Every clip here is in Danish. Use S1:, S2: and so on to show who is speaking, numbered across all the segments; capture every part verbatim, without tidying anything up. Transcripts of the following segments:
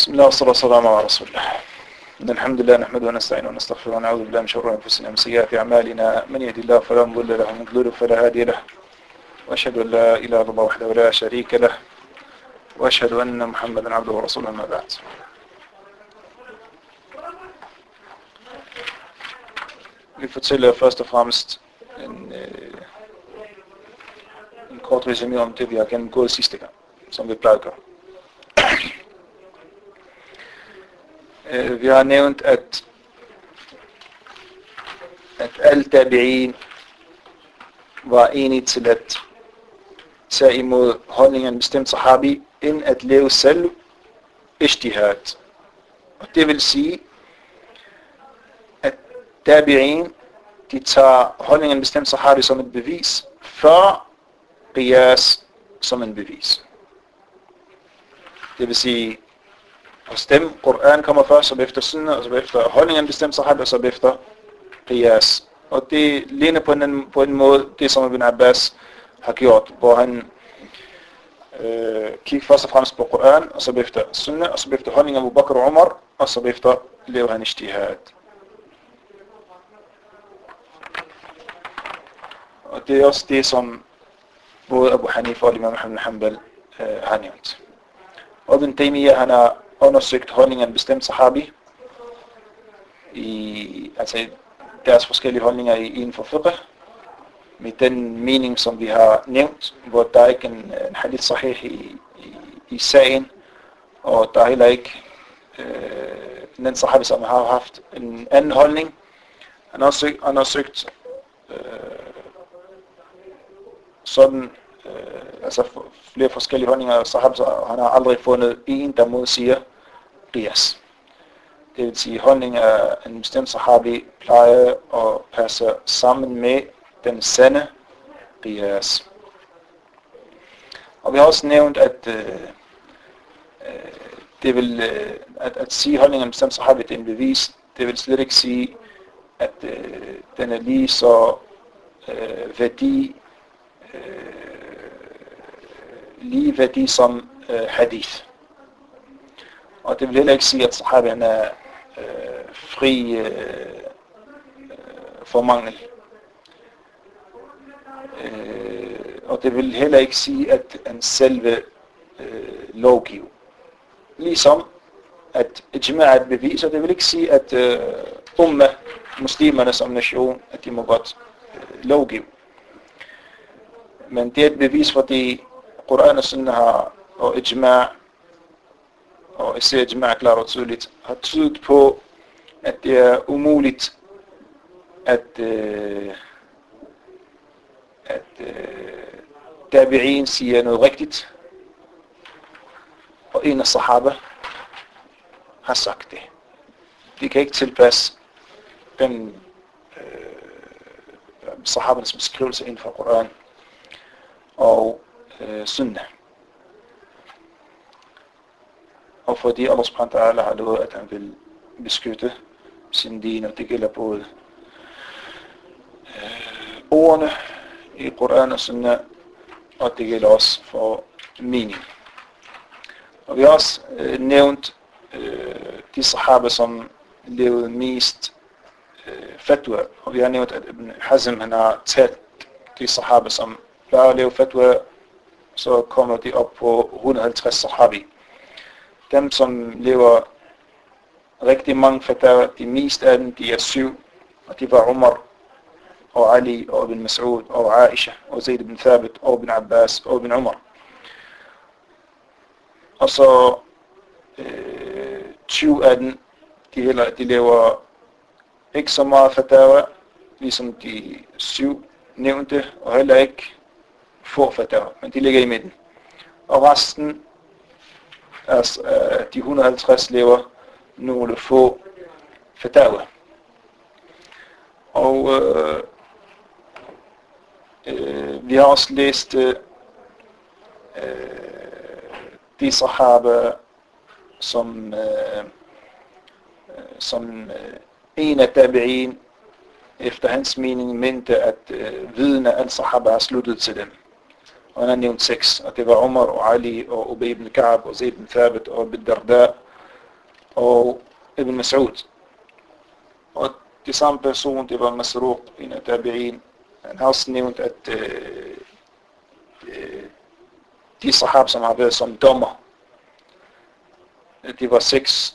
S1: بسم الله والصلاة والسلام على رسول الله. إن الحمد لله نحمده ونستعينه ونستغفره ونعوذ بالله من شرور أنفسنا ومن سيئات أعمالنا. من يهد الله فلا مضل له ومن يضلل فلا هادي له. وأشهد أن لا إله إلا الله وحده لا شريك له. وأشهد أن محمدا عبده ورسوله. أما بعد. Vi fortæller først og fremmest en, øh, en kort resumé om det, vi har gennemgået sidste gang, som vi plejer at gøre. Vi har nævnt, at, at alle tabi'in var enige til at tage imod holdningen af en bestemt sahabi, end at leve selv ijtihad. Og det vil sige, at tabi'in, de tager holdningen af en bestemt sahabi som et bevis, før qiyas som en bevis. Det vil sige, hos dem, Koran kommer først, så efter sunnah, og så efter holdningen af en bestemt sahabi, og så efter qiyas. Og det ligner på en, på en måde, det som Ibn Abbas har gjort, hvor han øh, kigger først og fremmest på Koran, og så efter sunnah, og så efter holdningen af Abu Bakr og Umar, og så efter lever han ijtihad. Og det er også det, som både Abu Hanifa og Imam Ahmad Hanbal øh, har nævnt. Og Ibn Taymiyyah, han har undersøgt holdningen af en bestemt sahabi, i, altså deres forskellige holdninger i inden for fiqh, med den mening, som vi har nævnt, hvor der er ikke en, en hadith sahih i, i, i sagen, og der er heller ikke øh, den sahabi, som har haft en anden holdning. Han har også undersøgt øh, sådan, øh, altså flere forskellige holdninger af sahabi, og han har aldrig fundet en, der modsiger qiyas. Det vil sige, holdning af en bestemt sahabi plejer at passe sammen med den sande qiyas. Og vi har også nævnt, at øh, det vil, øh, at, at sige holdningen af en bestemt sahabi det er en bevis, det vil slet ikke sige, at øh, den er lige så øh, værdi, øh, lige værdi som øh, hadith. Og det vil heller ikke sige, at sahabien er øh, fri øh, for mangel. Øh, og det vil heller ikke sige, at en selve øh, lovgiver. Ligesom at ijma' er et bevis, og det vil ikke sige, at øh, umma, muslimerne som nation, at de må godt øh, lovgive. Men det er et bevis, fordi Koran og Sunnah har, og ijma' og især ijma' klart og tydeligt, har tydet på, at det er umuligt at, øh, at øh, tabi'in siger noget rigtigt, og en af sahaba har sagt det. De kan ikke tilpasse den øh, sahabernes beskrivelse inden for Koran og øh, Sunnah. Og fordi Allah subhanahu wa ta'ala har lovet, at han vil beskytte sin din, og det gælder både øh, ordene i Koran og Sunnah, og det gælder også for mening. Og vi har også øh, nævnt øh, de sahaber, som levede mest øh, fatwa, og vi har nævnt, at Ibn Hazm, han har talt de sahaber, som plejer at leve fatwa, så kommer de op på et hundrede og halvtreds sahabi. Dem, som lever rigtig mange fatwa, de mest af dem, de er syv, og de var Umar, og Ali, og Ibn Mas'ud, og Aisha, og Zayd ibn Thabit, og Ibn Abbas, og Ibn Umar. Og så øh, tyve af dem, de, heller, de lever ikke så meget fatwa, ligesom de syv nævnte, og heller ikke få fatwa, men de ligger i midten. Og resten, altså de et hundrede og halvtreds lever nogle få fatwa. Og øh, øh, vi har også læst øh, de sahaba, som, øh, som øh, en af tabi'in efter hans mening mente, at øh, viden af alle sahaba har sluttet til dem. Og han har nævnt seks, og det var Umar og Ali og Ubay ibn Ka'b og Zayd ibn Thabit og Ibn Darda og Ibn Mas'ud. Og det samme person, det var Masruq, en af tabi'in. Han har også nævnt, at øh, de sahab, som har været som dommer, det var seks,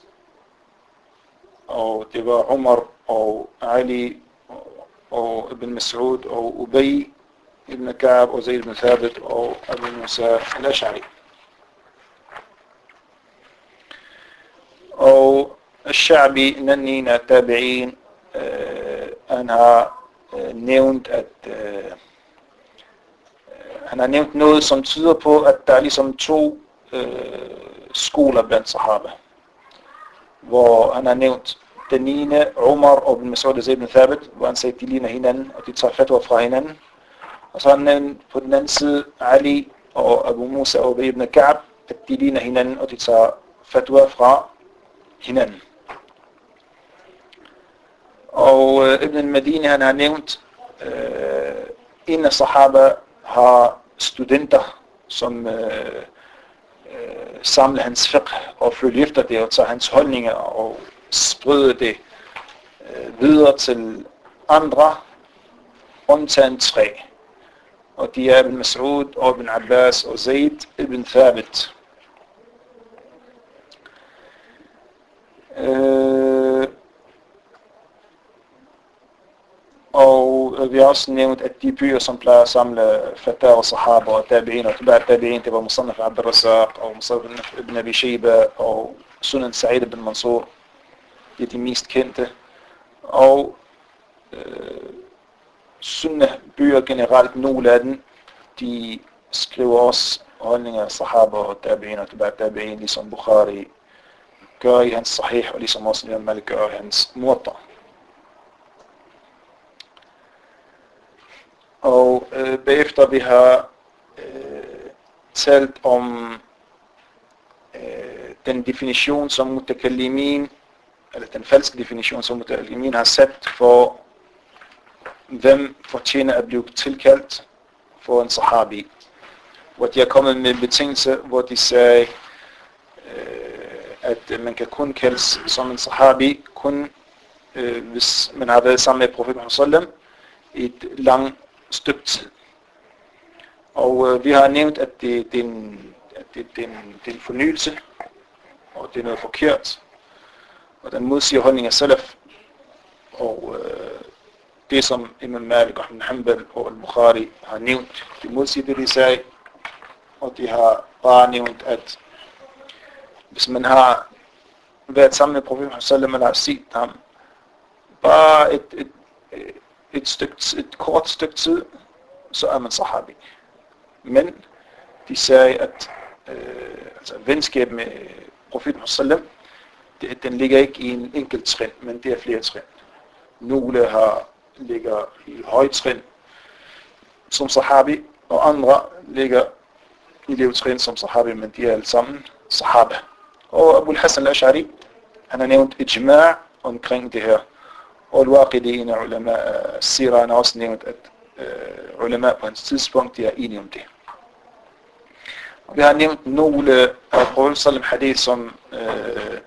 S1: og det var Umar og Ali og Ibn Mas'ud og Ubay ibn Ka'b og Zayd ibn Thabit og Abu Musa al-Ash'ari. Og Al-Sha'bi, en anden af tabi'in, han har nævnt, at han har nævnt noget, som tyder på, at der er ligesom to øh, skoler blandt sahaba. Hvor han har nævnt den ene, Umar og Ibn Mas'ud og Zayd ibn Thabit, hvor han sagde, at de ligner hinanden, og de tager fatwa fra hinanden. Og så har han nævnt på den anden side, Ali og Abu Musa og Ubay ibn Ka'b, at de ligner hinanden, og de tager fatwa fra hinanden. Og øh, Ibn al-Madini, han har nævnt, øh, en af sahaba har studenter, som øh, øh, samler hans fiqh og følger efter det og tager hans holdninger og spreder det øh, videre til andre, undtagen tre. Og de er Ibn Mas'ud og Ibn Abbas og Zayd ibn Thabit. Øh, Og vi har også nævnt, at de byer, som plejer at samle Fatah og Sahaba og Tabi'in og Tabi'at Tabi'in, det var Musannaf Abd al-Razzaq og Musannaf ibn Abi Shayba og Sunan Sa'id ibn Mansur. Det er de mest kendte. Og øh, Sunnah byer generelt, nogle af dem, de skriver også holdninger af Sahaba og Tabi'in og Tabi'at Tabi'in, ligesom Bukhari gør i hans Sahih, og ligesom også Imam Malik gør i hans Muwatta. Og øh, bagefter vi har øh, talt om øh, den definition, som mutakallimin, eller den falske definition, som mutakallimin har sat for, hvem fortjener at blive tilkaldt for en sahabi. Hvor de har kommet med betingelser, hvor de sagde, øh, at man kan kun kaldes som en sahabi, kun øh, hvis man har været sammen med profeten sallam i et langt stykke tid. Og øh, vi har nævnt, at det, det, er en, at det, det, er en, det er en fornyelse, og det er noget forkert, og den modsiger holdning af salaf, og øh, det som Imam Malik og Ibn Hanbal og Al-Bukhari har nævnt, det modsiger det, de sagde, og de har bare nævnt, at hvis man har været sammen med profeten sallam, eller har set ham bare et, et, et Et, stykke, et kort stykke tid, så er man sahabi. Men de sagde, at øh, altså, venskab med profeten sallam, det, den ligger ikke i en enkelt trin, men det er flere trin. Nogle har, ligger i højt trin som sahabi, og andre ligger i levtrin som sahabi, men de er alle sammen sahaba. Og Abu al-Hasan al-Ash'ari, han har nævnt ijma' omkring det her. Og al-Waqidi, en af ulema Sira, han har også nævnt, at øh, ulema på hans tidspunkt, de er enige om det. Og vi har nævnt nogle af profeten sallam hadith, som, øh,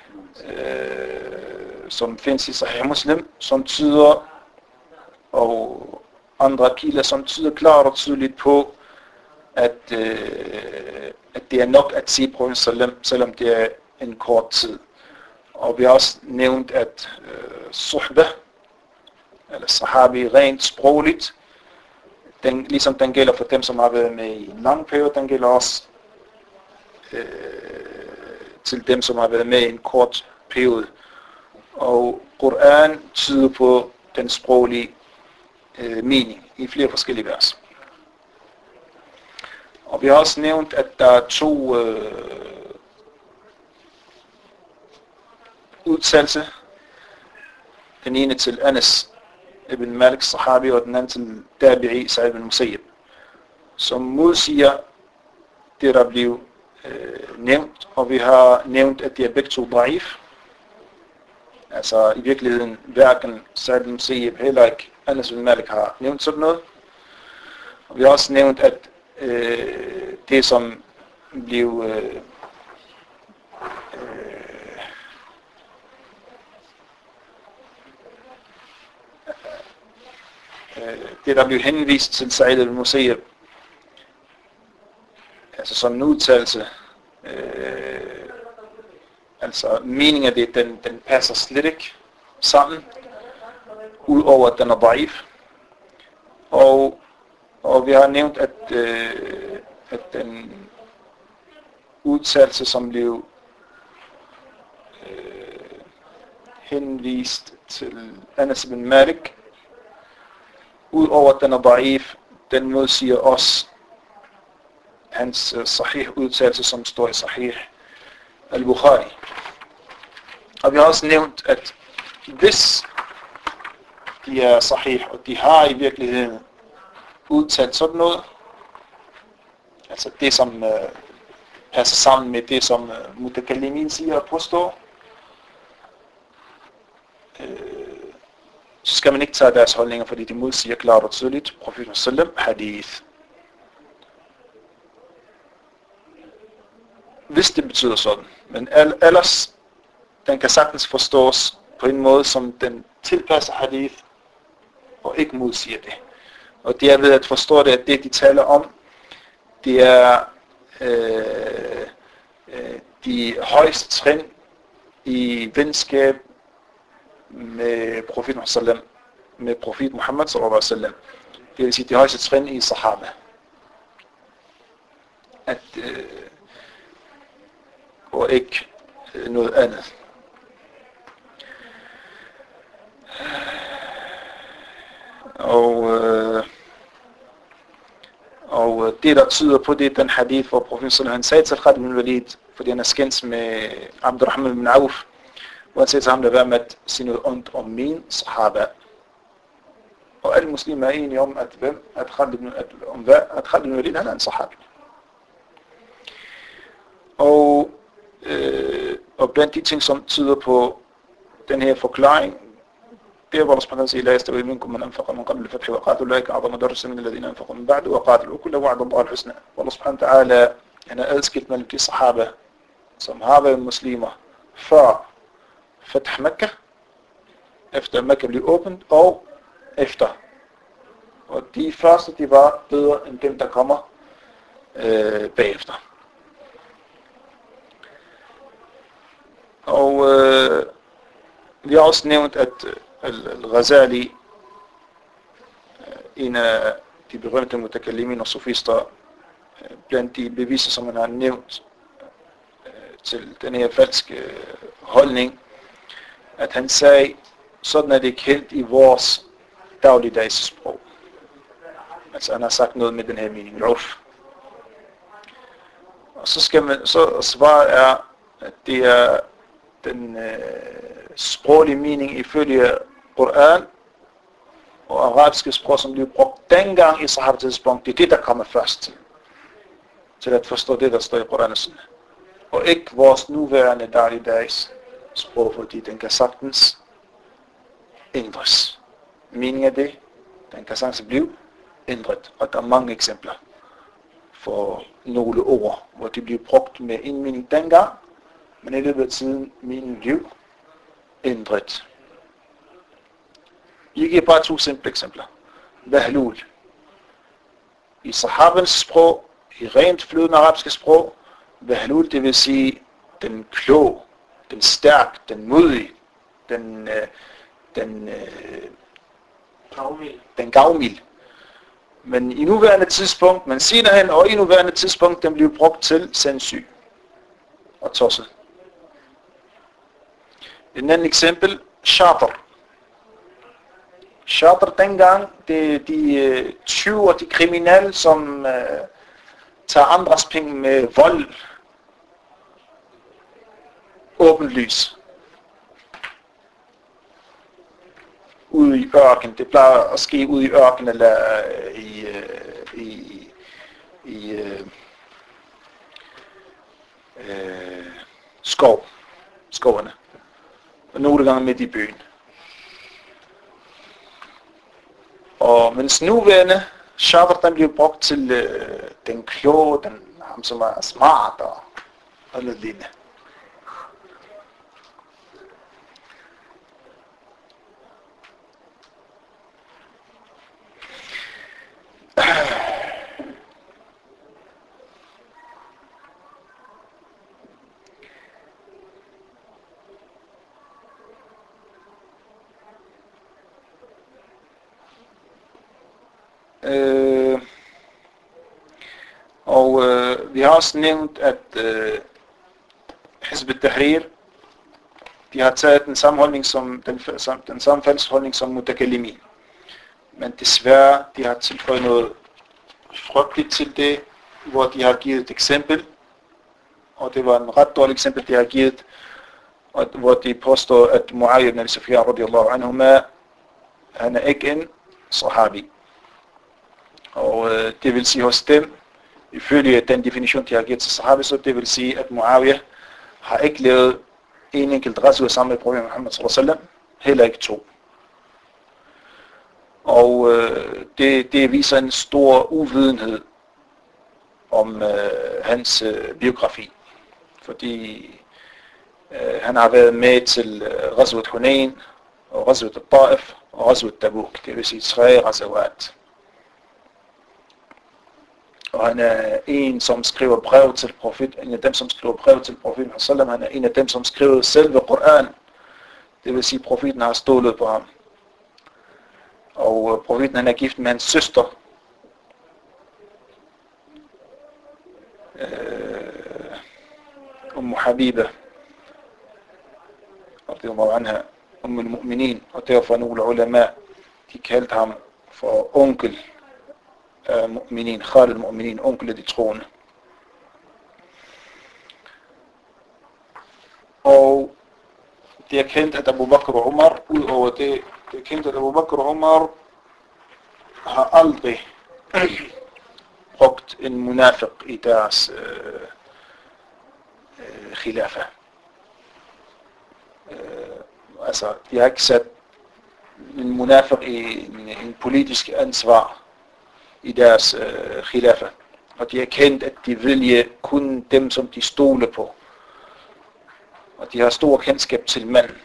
S1: øh, som findes i Sahih Muslim, som tyder, og andre kilder, som tyder klart og tydeligt på, at, øh, at det er nok at sige profeten sallam, selvom det er en kort tid. Og vi har også nævnt, at øh, suhbah, eller sahabi, rent sprogligt, den, ligesom den gælder for dem, som har været med i en lang periode, den gælder også øh, til dem, som har været med i en kort periode. Og Koran tyder på den sproglige øh, mening i flere forskellige vers. Og vi har også nævnt, at der er to øh, udtalelse. Den ene til Anas ibn Malik sahabi, og den anden til Tabi'i Sa'id ibn Musayyib, som modsiger det, der blev øh, nævnt. Og vi har nævnt, at det er begge to da'if. Altså i virkeligheden hverken Sa'id ibn Musayyib heller ikke Anas ibn Malik har nævnt sådan noget. Og vi har også nævnt, at øh, det som blev øh, det der blev henvist til Sa'id al-Musayyib, altså som en udtalelse, øh, altså meningen af det, den, den passer slet ikke sammen, udover at den er da'if. Og, og vi har nævnt, at, øh, at den udtalelse, som blev øh, henvist til Anas ibn Malik, udover at den er da'if, den modsiger også hans uh, sahih udtalelse, som står i Sahih al-Bukhari. Og vi har også nævnt, at hvis de er sahih, og de har i virkeligheden udtalt sådan noget, altså det som uh, passer sammen med det, som uh, mutakallimin siger og påstår, uh, så skal man ikke tage deres holdninger, fordi de modsiger klart og tydeligt profeten sallam hadith. Hvis det betyder sådan. Men ellers, den kan sagtens forstås på en måde, som den tilpasser hadith, og ikke modsiger det. Og det er ved at forstå det, at det de taler om, det er øh, øh, de højeste trin i venskab med profeten sallam, med profet Muhammad sallallahu alaihi wasallam. Det vil sige de højeste trin i sahaba. At øh, og ikke noget andet. Og, øh, og det der tyder på det, den hadith, hvor profeten sallallahu han sagde til Khalid ibn Walid, fordi han er skændt med Abdurrahman ibn Auf, hvor han sagde til ham, der var med at sige noget ondt om min sahaba. Og alle muslimer er enige om, at hvem, at Khalid ibn, at, om hvad, at Khalid ibn Walid, han er en sahaba. Og Øh, og blandt de ting, som tyder på den her forklaring, det er, hvor Allah subhanahu wa ta'ala siger, la yastawi minkum man anfaqa min qabl al-fath wa qatala ulaika a'zamu darajatin min alladhina anfaqu min ba'du wa qatalu kullu wa'ada Allahu al-husna. Allah subhanahu wa ta'ala, han er adskilt mellem de sahaba, som har været muslimer før Fath Makkah, efter Makkah blev åbent, og efter. Og de første, de var bedre end dem, der kommer øh, bagefter. Og øh, vi har også nævnt, at Al-Ghazali, en af de berømte mutakallimin og sofister, blandt de beviser, som man har nævnt øh, til den her falske holdning, at han sagde, sådan er det kendt i vores dagligdags sprog. Altså han har sagt noget med den her mening, ruf. Og så skal man, så svaret er, at det er den øh, sproglige mening ifølge Koran og arabiske sprog, som blev brugt dengang i Sahaba-tidspunkt, det er det, der kommer først til at forstå det, der står i Koran og Sunnah. Og ikke vores nuværende dagligdags sprog, fordi den kan sagtens ændres. Meningen af det, den kan sagtens blive ændret. Og der er mange eksempler for nogle ord, hvor de bliver brugt med en mening dengang, men i løbet af tiden min liv ændret. Jeg giver bare to simple eksempler. Bahlul. I sahabens sprog, i rent flydende arabiske sprog, Bahlul, det vil sige den klog, den stærk, den modige, den, øh, den, øh, gavmild. den gavmild. Men i nuværende tidspunkt, men senere hen og i nuværende tidspunkt, den bliver brugt til sindssyg og tosset. Et andet eksempel, Shatr. Shatr dengang, det er de tyve og de kriminelle, som uh, tager andres penge med vold. Åbent lys. Ude i ørken. Det plejer at ske ude i ørken eller uh, i, uh, i, i uh, uh, skov. Skovene. Og nogle gange midt i byen. Og mens nuværende Shatr, den bliver brugt til øh, den kloge, den, ham som er smart og, og noget lignende. Øh, og øh, vi har også nævnt, at øh, Hizb ut-Tahrir, de har taget den samme holdning som den, som, den samme fælles holdning som Mutakallimin. Men desværre, de har tilføjet noget frygteligt til det, hvor de har givet et eksempel, og det var en ret dårligt eksempel, de har givet, hvor de påstår, at Muawiyah ibn al-Sufyan radiyallahu anhuma, han er ikke en sahabi. Og øh, det vil sige hos dem, ifølge den definition, de har givet til sahabi, så det vil sige, at Muawiyah har ikke lavet en enkelt ghazwa sammen med profeten Muhammad sallallahu alaihi wasallam, heller ikke to. Og øh, det, det viser en stor uvidenhed om øh, hans øh, biografi, fordi øh, han har været med til øh, Ghazwat Hunain og Ghazwat al-Ta'if og Ghazwat Tabuk, det vil sige tre ghazawat. Og han er en, som skriver brev til profet, en af dem, som skriver brev til profeten sallam. Han er en af dem, som skriver selve Koran. Det vil sige, at profeten har stolet på ham. Og profeten, han er gift med hans søster. Øh, Umm Habiba. Radiyallahu anha. Umm al-Mu'minin. Og derfor nogle ulema, de kaldte ham for onkel. Mu'minin, Khalid al-Mu'minin, onkel af de troende. Og det er kendt, at Abu Bakr og Umar, udover det, det er kendt, at Abu Bakr og Umar har aldrig brugt en munafiq i deres øh, øh, khilafa. Øh, altså, de har ikke sat en munafiq i en, en politisk ansvar i deres øh, khilafa. Og de har kendt, at de vælger kun dem, som de stoler på. Og de har stor kendskab til manden.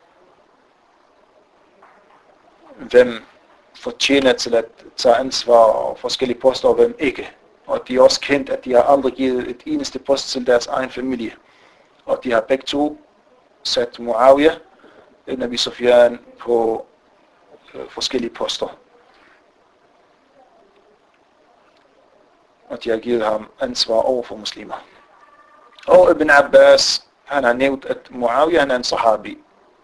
S1: Hvem fortjener til at tage ansvar og forskellige poster, og hvem ikke. Og de har også kendt, at de har aldrig givet et eneste post til deres egen familie. Og de har begge to sat Muawiyah ibn Abi Sufyan på øh, forskellige poster. Og de har givet ham ansvar over for muslimer. Og Ibn Abbas, han har nævnt, at Muawiyah han er en sahabi.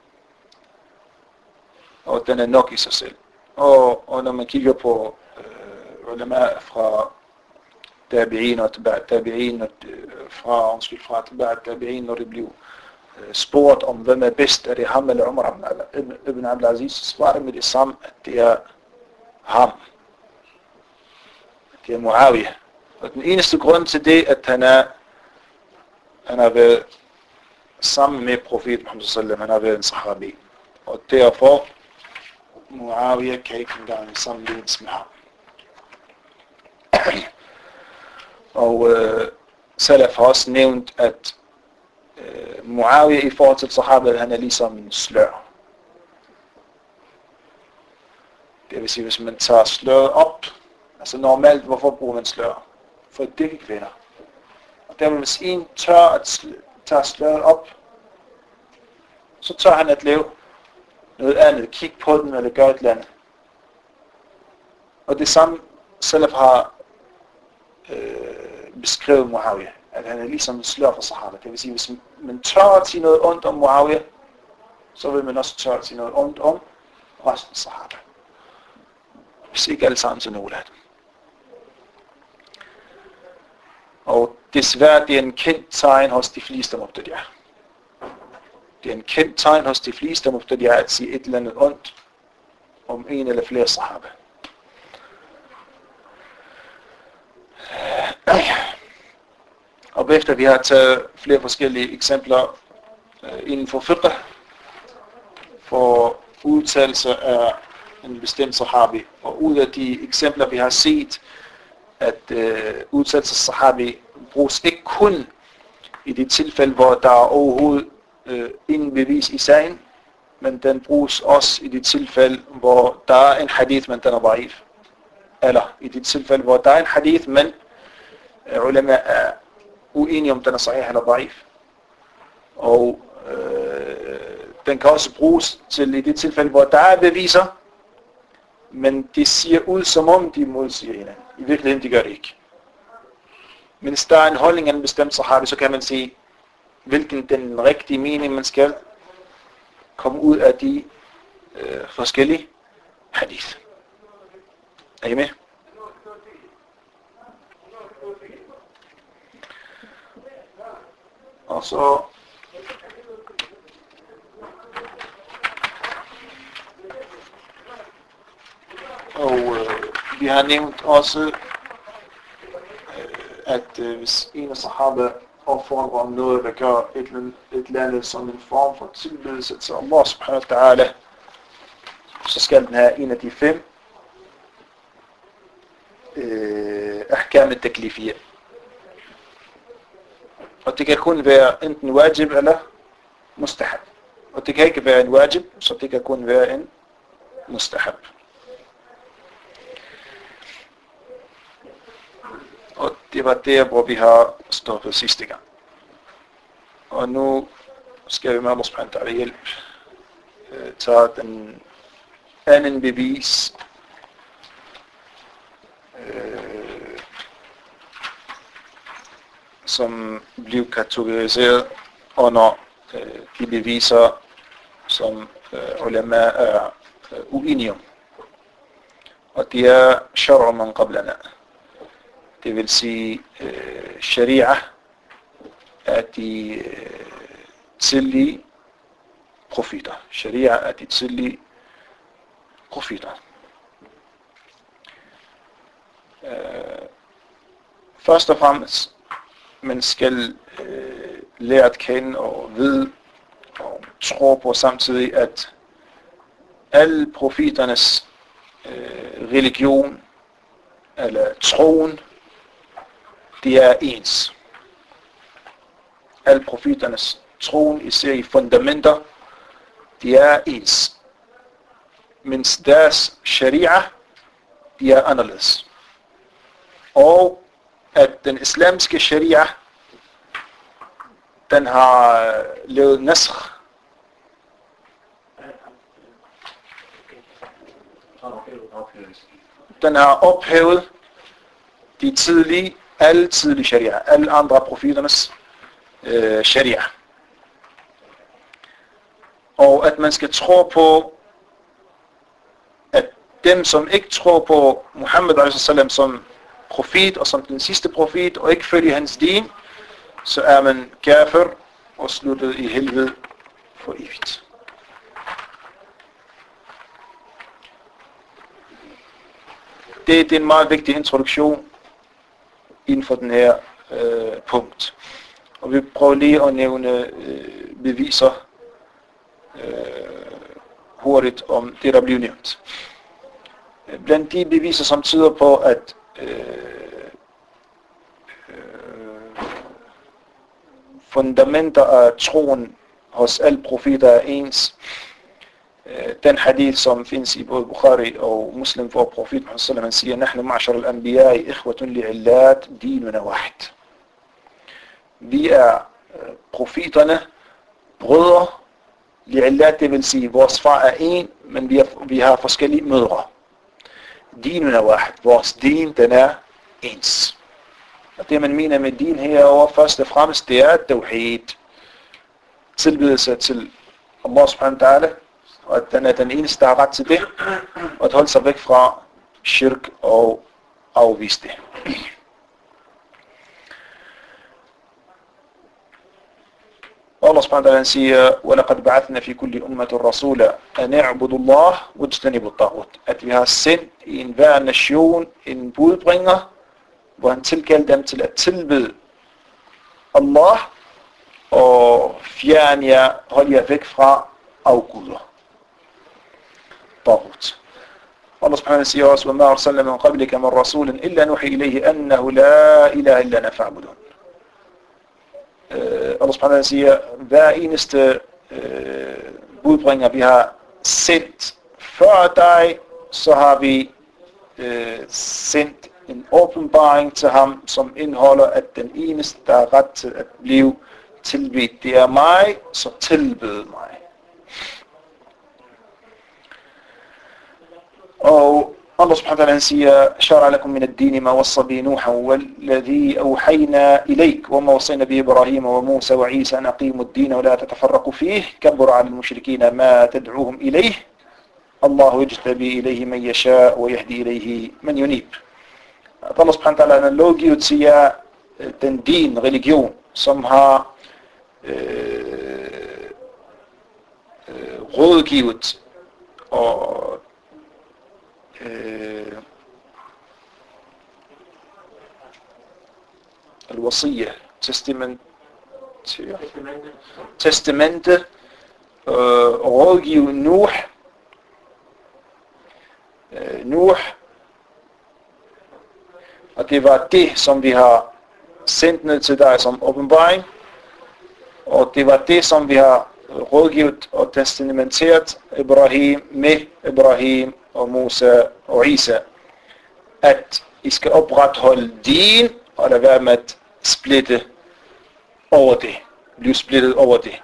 S1: Og den er nok i sig selv. Og, og når man kigger på øh, ulema fra tabi'in og tabi'in, fra, undskyld, fra tabi'in, når det blev øh, spurgt om, hvem er bedst, er det ham eller Umar ibn, ibn Abdul Aziz, så svarer med det samme, at det er ham. Det er Muawiyah. Og den eneste grund til det, at han er, han har været sammen med profeten Muhammad sallallahu alaihi wasallam, han har været en sahabi. Og derfor, Muawiyah kan ikke engang sammenlignes med ham. Og øh, Salaf har også nævnt, at øh, Muawiyah i forhold til sahaba, han er ligesom en slør. Det vil sige, hvis man tager sløret op, altså normalt, hvorfor bruger man slør? For at dække kvinder. Og der hvis en tør at tage sløret op, så tør han at lave noget andet, kigge på den eller gøre et eller andet. Og det samme Salaf har øh, beskrevet Muawiyah, at han er ligesom en slør for sahaba. Det vil sige, hvis man tør at sige noget ondt om Muawiyah, så vil man også tør at sige noget ondt om resten af sahaba. Hvis ikke alle sammen, så nogle af dem. Og desværre, det er en kendt tegn hos de fleste mubtadi'ah. Det er en kendt tegn hos de fleste mubtadi'ah at sige et eller andet ondt om en eller flere sahaba. Og bagefter vi har taget flere forskellige eksempler inden for fiqh for udtalelser af en bestemt sahabi. Og ud af de eksempler vi har set, at øh, udtalelser sahabi bruges ikke kun i de tilfælde, hvor der er overhovedet øh, ingen bevis i sagen, men den bruges også i de tilfælde, hvor der er en hadith, men den er da'if. Eller i de tilfælde, hvor der er en hadith, men øh, ulema er uenige om den er sahih eller da'if. Og øh, den kan også bruges til i de tilfælde, hvor der er beviser, men de siger ud, som om de modsiger hinanden. I virkeligheden, de gør det ikke. Men hvis der er en holdning af en bestemt sahabi, så kan man sige, hvilken den rigtige mening man skal komme ud af de øh, forskellige hadith. Er I med? Og så og øh, vi har nævnt også, øh, at øh, hvis en af sahaba opfordrer om noget, der gør et, et land som en form for tilbedelse til Allah subhanahu wa ta'ala, så skal den have en af de fem øh, ahkam al-taklifiyya. Og det kan kun være enten wajib eller mustahab. Og det kan ikke være en wajib, så det kan kun være en mustahab. Og det var der, hvor vi har stoppet sidste gang. Og nu skal vi med Allah subhanahu wa ta'ala hjælp øh, tage den anden bevis, øh, som blev kategoriseret under øh, de beviser, som øh, ulema er øh, uenige om. Og det er shar'u man qablana. Det vil sige, øh, sharia er de øh, tidlige profeter. Sharia er de tidlige profeter. Øh, først og fremmest, man skal øh, lære at kende og vide og tro på samtidig, at alle profeternes øh, religion eller troen, det er ens. Alle profeternes troen, især i fundamenter, de er ens. Mens deres sharia, de er anderledes. Og at den islamiske sharia, den har lavet nasr. Den har ophævet de tidlige, alle tidlige sharia, alle andre profeternes øh, sharia. Og at man skal tro på, at dem, som ikke tror på Muhammed sallallahu alaihi wasallam som profet og som den sidste profet, og ikke følger hans din, så er man kafir og sluttet i helvede for evigt. Det, det er en meget vigtig introduktion inden for den her øh, punkt. Og vi prøver lige at nævne øh, beviser øh, hurtigt om det, der bliver nævnt. Blandt de beviser, som tyder på, at øh, øh, fundamenter af troen hos alle profeter er ens. Øh, den hadith, som findes i både Bukhari og Muslim, hvor profeten Muhammad sallallahu alaihi wasallam siger, "Nahnu ma'shar al-anbiya'i ikhwatun li'illat, dinuna wahid." Vi er øh, profeterne, brødre, li'illat, det vil sige, vores far er en, men vi, er, vi har forskellige mødre. Dinuna wahid, vores din, den er ens. Og det man mener med din herover først og fremmest, det er tawhid, tilbedelse til Allah subhanahu wa ta'ala, og at den er den eneste, der har ret til det, og at holde sig væk fra shirk og afvise det. Allah subhanahu wa ta'ala siger, وَلَقَدْ بَعَثْنَا فِي كُلِّ أُمَّةٍ رَسُولًا أَنْ اعْبُدُوا اللَّهَ وَاجْتَنِبُوا الطَّاغُوتَ. At vi har sendt i enhver nation en budbringer, hvor han tilkaldte dem til at tilbede Allah og fjerne jer, holde jer væk fra afguder. Taghut. Allah subhanahu wa ta'ala siger også, وَمَا أَرْسَلْنَا مِنْ قَبْلِكَ مِنْ رَسُولٍ إِلَّا نُوحِي إِلَيْهِ أَنَّهُ لَا إِلَهَ إِلَّا أَنَا فَاعْبُدُونِ. Uh, Allah subhanahu wa ta'ala siger, hver eneste uh, budbringer, vi har sendt før dig, så har vi uh, sendt en åbenbaring til ham, som indeholder, at den eneste, der er ret til at blive tilbedt, det er mig, så tilbed mig. Og Allah subhanahu wa ta'ala siger, شرع لكم من الدين ما وصى به نوحا والذي أوحينا إليك وما وصينا به إبراهيم وموسى وعيسى أن أقيموا الدين ولا تتفرقوا فيه كبر على المشركين ما تدعوهم إليه الله يجتبي إليه من يشاء ويهدي إليه من ينيب. Allah subhanahu wa ta'ala analogiet siger den din religion, som har øh, øh, rådgivet og øh, al-wasiyya, testament, testamente, øh, rådgive Nuh, øh, Nuh, og det var det, som vi har sendt ned til dig som åbenbaring, og det var det, som vi har rådgivet og testamenteret Ibrahim med Ibrahim og Musa og Isa, at I skal opretholde din, og lade være med at splitte over det, blive splittet over det.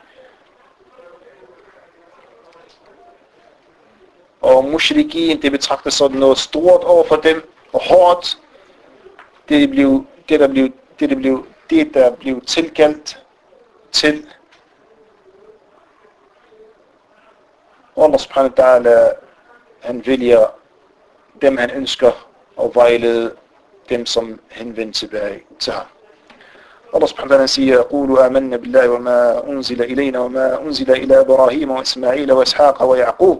S1: Og mushrikeen, det betragtes sådan noget stort over for dem, og hårdt. Det blev, det der blev, det der blev, det der blev tilkaldt til. Allah subhanahu wa ta'ala, han vælger dem, han ønsker, og vejlede dem, som henvender tilbage til ham. Allah subhanahu wa ta'ala siger, قولوا آمنا بالله وما أنزل إلينا وما أنزل إلى إبراهيم وإسماعيل وإسحاق ويعقوب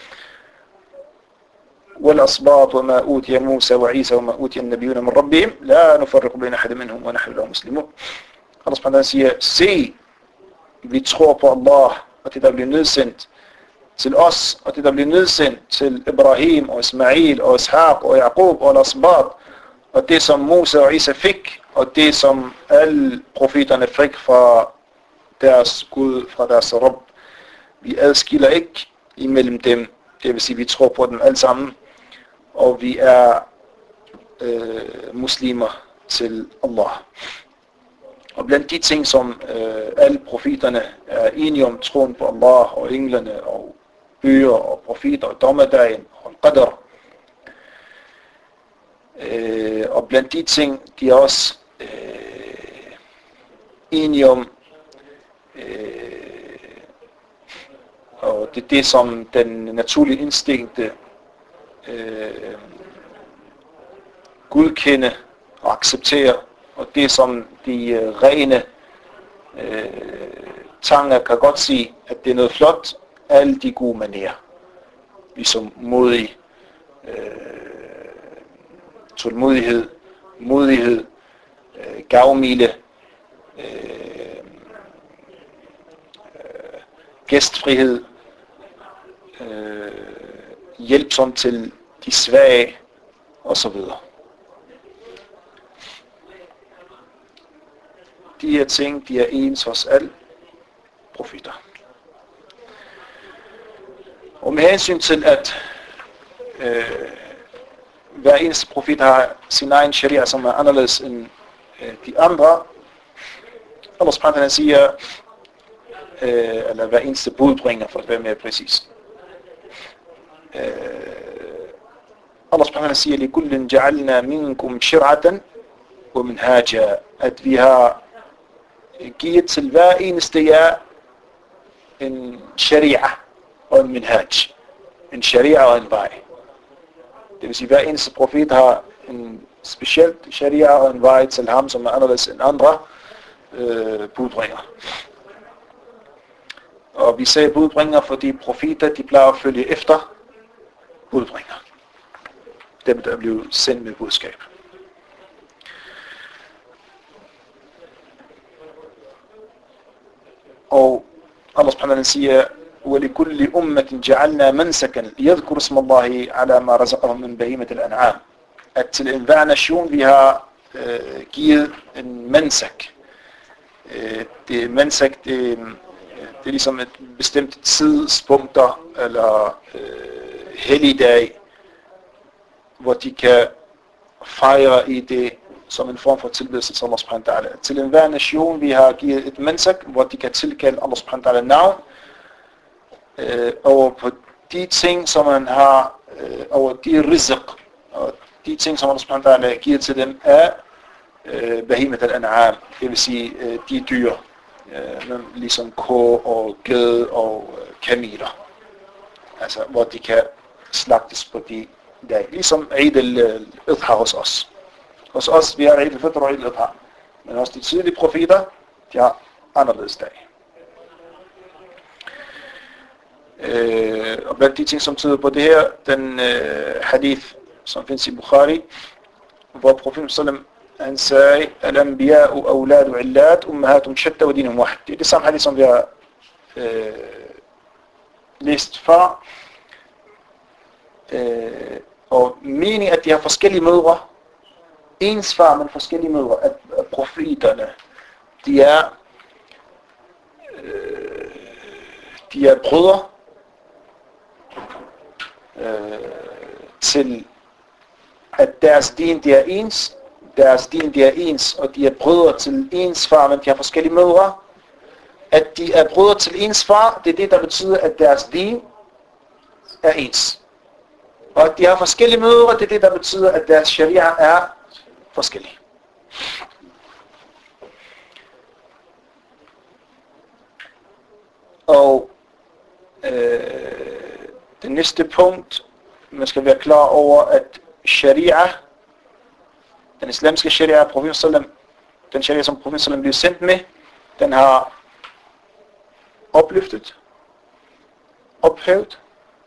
S1: والأصباط وما أوتي موسى وعيسى وما أوتي النبيون من ربهم لا نفرق بين أحد منهم ونحن له مسلمون. Allah subhanahu wa ta'ala siger, se, vi tror på Allah, og det der bliver nedsendt til os, og det der bliver nedsendt til Ibrahim og Ismail og Ishaq og Jakob og Al-Asbat, og det som Musa og Isa fik, og det som alle profeterne fik fra deres Gud, fra deres Rabb. Vi adskiller ikke imellem dem, det vil sige, vi tror på dem alle sammen, og vi er øh, muslimer til Allah. Og blandt de ting, som øh, alle profeterne er enige om, troen på Allah og englene og bøger og profeter og dommedagen og qadr. Øh, og blandt de ting, de er også øh, enige om, øh, og det er det, som den naturlige instinkte øh, godkende og acceptere, og det som de øh, rene øh, tanker kan godt sige, at det er noget flot, alle de gode manerer, ligesom modig, øh, tålmodighed, modighed, øh, gavmilde, øh, øh, gæstfrihed, øh, hjælpsom til de svage osv. De her ting, de er ens hos alle profeter. Og med hensyn til, at øh, hver eneste profet har sin egen sharia, som er anderledes end øh, de andre, Allah subhanahu wa ta'ala siger, øh, eller hver eneste budbringer, for at være mere præcis. Øh, Allah subhanahu wa ta'ala siger, لِكُلٍّ جَعَلْنَا مِنْكُمْ شِرْعَةً وَمِنْهَاجًا, at vi har givet til hver eneste jer en sharia og en minhaj. En sharia og en vej. Det vil sige, hver eneste profet har en specielt sharia og en vej til ham, som er anderledes end andre øh, budbringer. Og vi sagde budbringer, fordi profeter, de plejer at følge efter budbringer. Dem, der blev sendt med budskab. Og Allah subhanahu wa ta'ala siger, وَلِكُلِّ أُمَّةٍ جَعَلْنَا مَنْسَكًا لِيَذْكُرُ اسْمَ اللَّهِ عَلَى مَا رَزَقَهُم مِّن بَهِيمَةِ الْأَنْعَامِ. At til enhver nation, vi har øh, givet en mansak. Øh, det mansak, det, det er ligesom et bestemt tidspunkter, eller øh, helligdag, hvor de kan fejre i det som en form for tilbedelse til Allah subhanahu wa ta'ala. Til enhver nation, vi har givet et mansak, hvor de kan tilkalde Allah subhanahu wa ta'ala navn, øh, over på de ting, som man har, øh, og de rizq, og de ting, som Allah subhanahu wa ta'ala giver til dem, er øh, bahimet al-an'am, det vil sige øh, de dyr, øh, ligesom ko og ged og øh, kameler, altså hvor de kan slagtes på de dage, ligesom Eid al-Adha hos os. Hos os, vi har Eid al-Fitr og Eid al-Adha, men hos de tidlige profeter, de har anderledes dage. Øh, og blandt de ting, som tyder på det her, den øh, hadith, som findes i Bukhari, hvor profeten sallam han sagde, al-anbiya'u awladu illat, ummahatum shatta wa dinum wahid. Det er det samme hadith, som vi har øh, læst før. Øh, og mening, at de har forskellige mødre, ens far, men forskellige mødre, at, at profeterne, de er øh, de er brødre øh, til at deres din, de er ens, deres din, de er ens, og de er brødre til ens far, men de har forskellige mødre. At de er brødre til ens far, det er det, der betyder, at deres din er ens. Og at de har forskellige mødre, det er det, der betyder, at deres sharia er forskellige. Og øh, det næste punkt, man skal være klar over, at sharia, den islamiske sharia, profeten sallam, den sharia, som profeten sallam blev sendt med, den har opløftet, ophævet,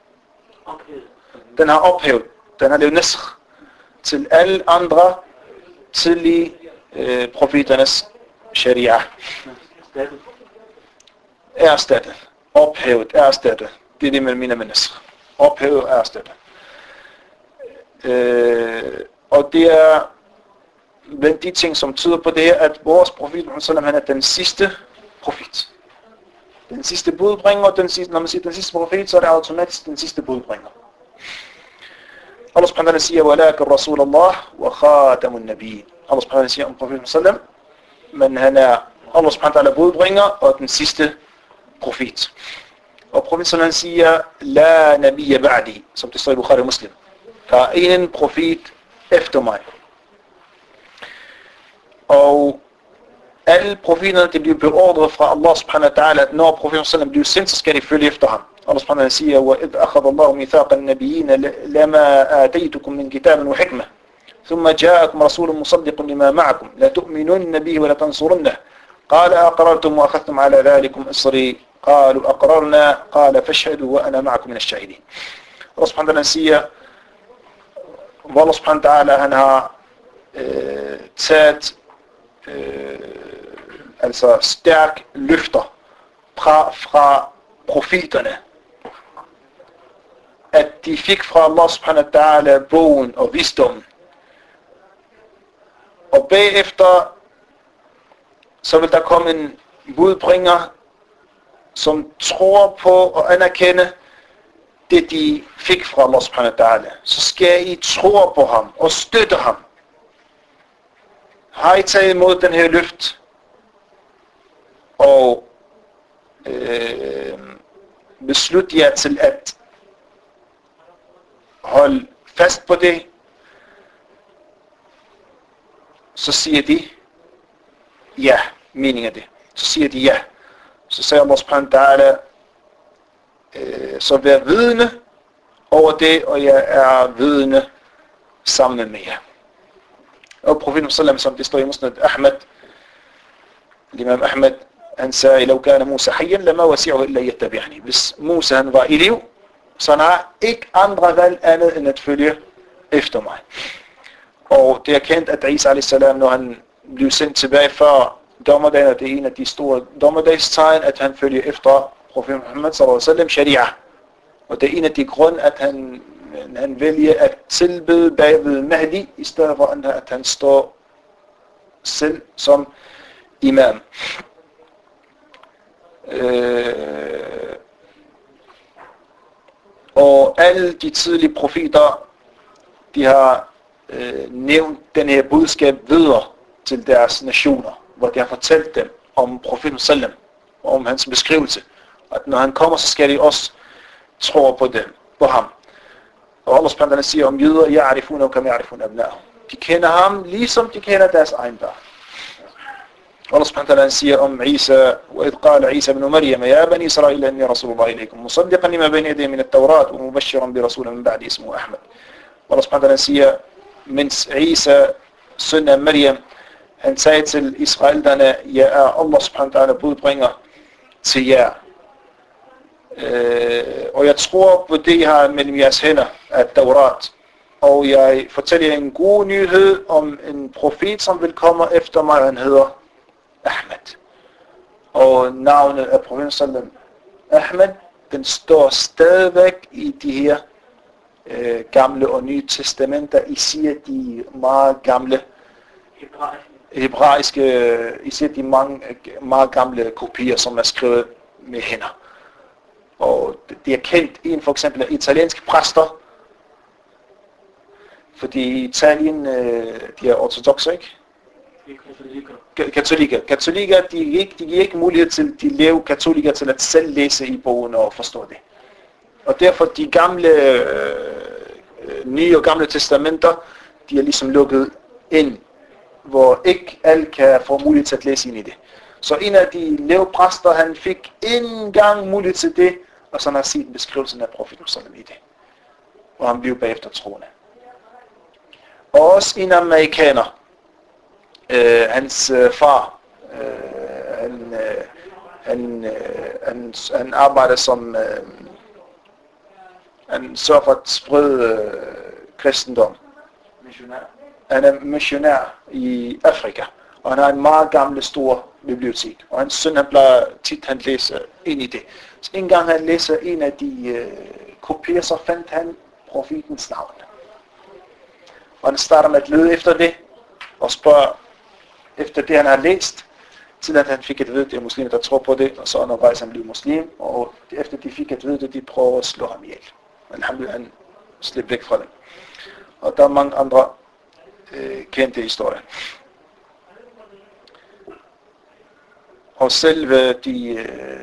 S1: den har ophævet, den har lavet nasr til alle andre tidlige øh, profeternes sharia. Er erstattet, ophævet, er erstattet. Det er det, man mener med nasr. Ophævet, er erstattet. Øh, og det er blandt de ting, som tyder på det her, at vores profet, han er den sidste profet. Den sidste budbringer, og den sidste, når man siger den sidste profet, så er det automatisk den sidste budbringer. Allah subhanahu wa ta'ala siger, وَلَاكَ الرَّسُولَ اللَّهِ وَخَاتَمُ النَّبِيِّ. Allah subhanahu wa ta'ala siger om profeten sallam, men han er Allah subhanahu wa ta'ala budbringer og den sidste profet. Og profeten sallam siger, La nabiyya ba'di, som det står i Bukhari og Muslim. Der er ingen profet efter mig. Og alle profeterne, de bliver beordret fra Allah subhanahu wa ta'ala, at når profeten sallam bliver sendt, så skal de følge efter ham. Allah subhanahu wa ta'ala siger, وَإِذْ أَخَذَ اللَّهُ مِيثَاقَ النَّبِيِّينَ لَمَا آتَيْتُكُم مِّن كِتَابٍ وَحِكْمَةٍ ثُمَّ جَاءَكُمْ رَسُولٌ مُصَدِّقٌ لِمَا مَعَكُمْ لَتُؤْمِنُنَّ بِهِ وَلَتَنصُرُنَّهُ قَالَ أَقْرَرْتُمْ وَأَخَذْتُمْ عَلَى ذَلِكُمْ إِصْرِي قَالُوا أَقْرَرْنَا قَالَ فَاشْهَدُوا وَأَنَا مَعَكُمْ مِنَ الشَّاهِدِينَ. Allah subhanahu wa ta'ala siger, hvor Allah subhanahu wa ta'ala han har øh, taget øh, altså stærk løfter fra, fra profeterne, at de fik fra Allah subhanahu wa ta'ala bogen og visdommen. Og bagefter så vil der komme en budbringer, som tror på og anerkende det de fik fra Allah subhanahu wa ta'ala. Så skal I tro på ham og støtte ham. Har I taget imod den her løft og øh, beslut jer til at holde fast på det, så siger de ja, mening af det. Så siger de ja. Så siger Allah subhanahu wa ta'ala, øh, så vær vidne over det, og jeg er vidne sammen med jer. Og profeten sallam, som det står i Musnad Ahmed, Imam Ahmed, han sagde, لو كان موسى حيا لما وسعه إلا يتبعني. Hvis Musa han var i liv, så han har ikke andre valg andet end at følge efter mig. Og det er kendt, at Isa alayhi salam, når han blev sendt tilbage før dommerdagen, og det er en af de store dommerdagstegn, at han følger efter profeten Muhammad sallallahu alaihi wasallam sharia. Og det er en af de grunde, at han, han vælger at tilbede bagved Mahdi, i stedet for at han står selv som imam. Øh, og alle de tidlige profeter, de har øh, nævnt den her budskab videre til deres nationer, hvor de har fortalt dem om profeten sallam, og om hans beskrivelse, at når han kommer, så skal de også tror på dem, på ham. Og Allah subhanahu wa ta'ala siger om jøder, ya'rifuna kama ya'rifuna abna'ahum. De kender ham, ligesom de kender deres egen børn. Allah subhanahu wa ta'ala siger om Isa, وَإِذْ قَالَ عِيسَى بْنُ مَرْيَمَ يَا بَنِي إِسْرَائِيلَ إِنِّي رَسُولُ اللَّهِ إِلَيْكُمْ مُصَدِّقًا لِمَا بَيْنَ يَدَيَّ مِنَ التَّوْرَاةِ وَمُبَشِّرًا بِرَسُولٍ مِنْ بَعْدِي اسْمُهُ أَحْمَدُ. Allah subhanahu wa ta'ala siger, mens Isa, søn af Maryam, han sagde til israelerne, jeg er Allah subhanahu wa ta'ala budbringer til jer. Øh, og jeg tror på det, jeg har mellem jeres hænder, at Taurat. Og jeg fortæller en god nyhed om en profet, som vil komme efter mig, han hedder Ahmed. Og navnet af profeten Ahmed, den står stadigvæk i de her øh, gamle og nye testamenter, især de meget gamle hebraiske, især de mange, meget gamle kopier, som er skrevet med hænder. Og det er kendt en for eksempel af italienske præster, fordi i Italien, de er ortodoxe, ikke? Katolikker. Katolikker, de giver ikke, de giver ikke mulighed til de leve katolikker til at selv læse i bogen og forstå det. Og derfor de gamle, øh, nye og gamle testamenter, de er ligesom lukket ind, hvor ikke alle kan få mulighed til at læse ind i det. Så en af de levepræster, han fik en gang mulighed til det, og så har han set beskrivelsen af profeten sallam i det. Og han blev bagefter troende. Og også en amerikaner, øh, hans øh, far, øh, han, øh, han, øh, han, han arbejder som, øh, han sørger for at sprede øh, kristendom. Missionær. Han er missionær i Afrika, og han har en meget gammel, stor bibliotek. Og hans søn, han plejer tit, han læser ind i det. Så en gang han læser en af de øh, kopier, så fandt han profetens navn. Og han starter med at lede efter det, og spørger efter det, han har læst, til at han fik at vide, at det er muslimer, der tror på det, og så undervejs han blev muslim, og efter de fik at vide det, de prøver at slå ham ihjel. Men han blev han slippe væk fra dem. Og der er mange andre øh, kendte historier. Og selve de, øh,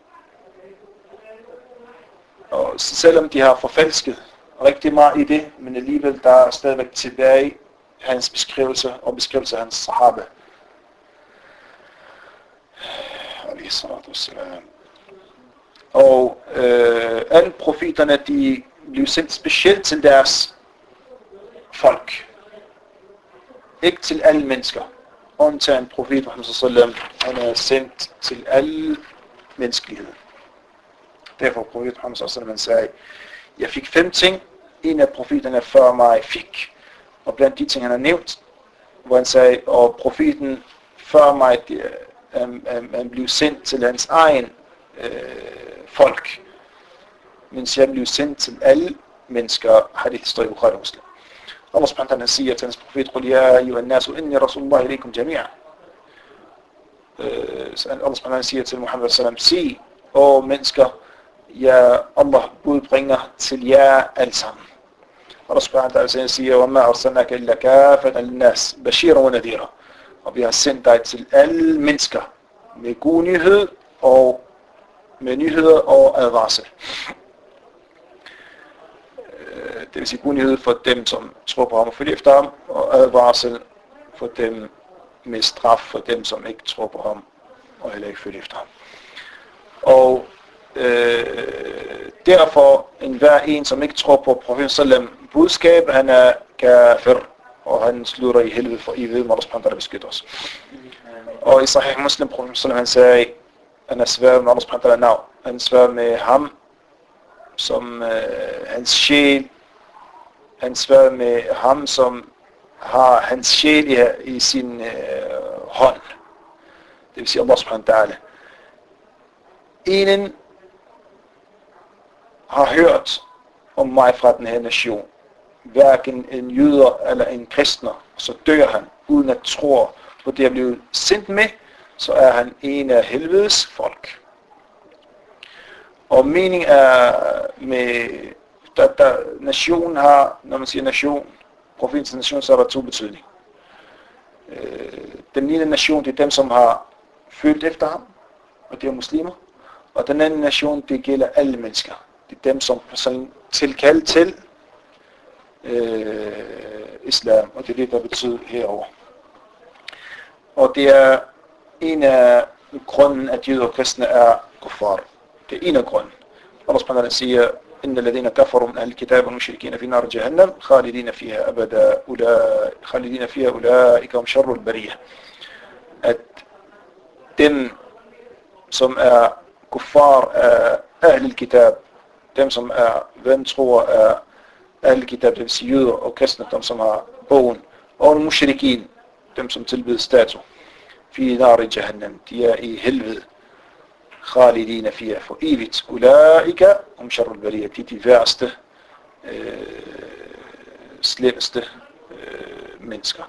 S1: og selvom de har forfalsket rigtig meget i det, men alligevel der er stadigvæk tilbage hans beskrivelse og beskrivelse af hans sahaba. Og øh, alle profeterne, de blev sendt specielt til deres folk. Ikke til alle mennesker. Undtagen profet Muhammad sallallahu alaihi wasallam, han er sendt til alle menneskeligheden. Derfor profet Muhammad sallallahu alaihi wasallam sagde, jeg fik fem ting, en af profeterne før mig fik. Og blandt de ting, han har nævnt, hvor han sagde, og profeten før mig, han blev sendt til hans egen øh, folk, mens jeg blev sendt til alle mennesker, hadith står i Bukhari og Muslim. Allah subhanahu wa ta'ala siger til hans profet, قُلْ يَا أَيُّهَا النَّاسُ إِنِّي رَسُولُ اللَّهِ إِلَيْكُمْ جَمِيعًا. Allah subhanahu wa ta'ala siger til Muhammad sallam, sig, åh mennesker, ja, Allah budbringer til jer alle sammen. Allah subhanahu wa ta'ala siger, وَمَا أَرْسَلْنَاكَ إِلَّا كَافَةً لِلنَّاسِ بَشِيرًا وَنَذِيرًا. Og vi har sendt dig til alle mennesker med god nyhed og med nyheder og advarsel. Det vil sige god nyhed for dem, som tror på ham og følger efter ham, og advarsel for dem med straf for dem, som ikke tror på ham og heller ikke følger efter ham. Og øh, derfor enhver en, som ikke tror på profeten sallam budskab, han er kafir, og han slutter i helvede for evigt, må Allah subhanahu wa ta'ala beskytte os. Og i Sahih Muslim, profeten sallam, han sagde, han er svær med Allah subhanahu wa ta'ala navn, han er svær med ham, som øh, hans sjæl, han svær med ham, som har hans sjæl i, i sin øh, hånd. Det vil sige Allah subhanahu wa ta'ala. Enen har hørt om mig fra den her nation, hverken en jøder eller en kristner, så dør han uden at tro på det, jeg blev sendt med, så er han en af helvedes folk. Og meningen er med, at der, nationen har, når man siger nation, profetens nation, så er der to betydning. Den ene nation, det er dem, som har følt efter ham, og det er muslimer. Og den anden nation, det gælder alle mennesker. Det er dem, som sådan tilkaldt til øh, islam, og det er det, der betyder herover. Og det er en af grunden, at jøder og kristne er kuffar. Det er en af grunden. Allah subhanahu wa ta'ala siger, إن الذين كفروا من أهل الكتاب والمشركين في نار جهنم خالدين فيها أبدا أولئك خالدين فيها أولئك هم شر البرية. At dem, som er kuffar af Ahl al-Kitab, dem som er vantro af Ahl al-Kitab, det vil sige jøder og kristne, dem som har bogen, og mushrikin, dem som tilbyder statue, fi nar jahannam, de er i helvede, khalidina fiha for evigt, ulaika hum sharrul bariyah, de er de værste, øh, slemmeste øh, mennesker.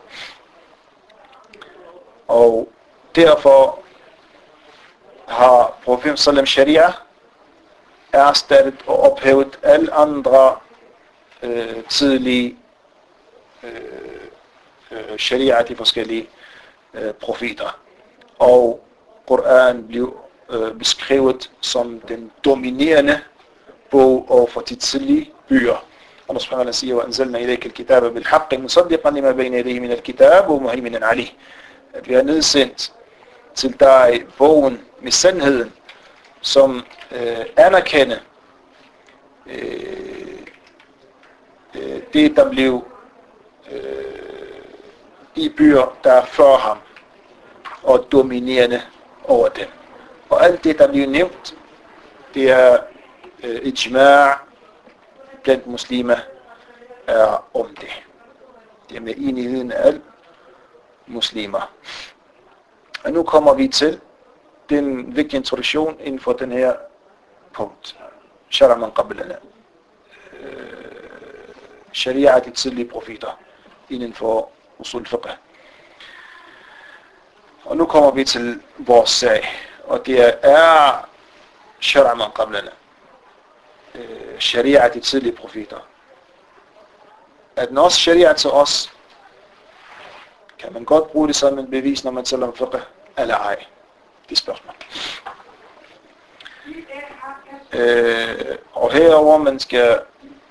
S1: Og derfor har profeten sallam sharia erstattet og ophævet alle andre øh, tidlige øh, øh, sharia til forskellige øh, profeter. Og Koran blev øh, beskrevet som den dominerende bog over de tidlige bøger. Allah subhanahu wa ta'ala siger, وَأَنزَلْنَا إِلَيْكَ الْكِتَابَ بِالْحَقِّ مُصَدِّقًا لِمَا بَيْنَ يَدَيْهِ مِنَ الْكِتَابِ وَمُهَيْمِنًا عَلَيْهِ. At vi har nedsendt til dig bogen med sandheden, som øh, anerkender øh, øh, det, der blev øh, de byer, der er før ham, og dominerende over dem. Og alt det, der blev nævnt, det er øh, ijma' blandt muslimer er om det. Det er med enigheden af alle muslimer. Og nu kommer vi til den vigtige introduktion inden for den her punkt. Shara man qablana. Sharia de tidlige profeter inden for usul fiqh. Og nu kommer vi til vores sag. Og det er Shara man qablana. Sharia de tidlige profeter. At når sharia til os, kan man godt bruge det som en bevis, når man taler om fiqh, eller ej? Det er spørgsmål. Øh, og herover man skal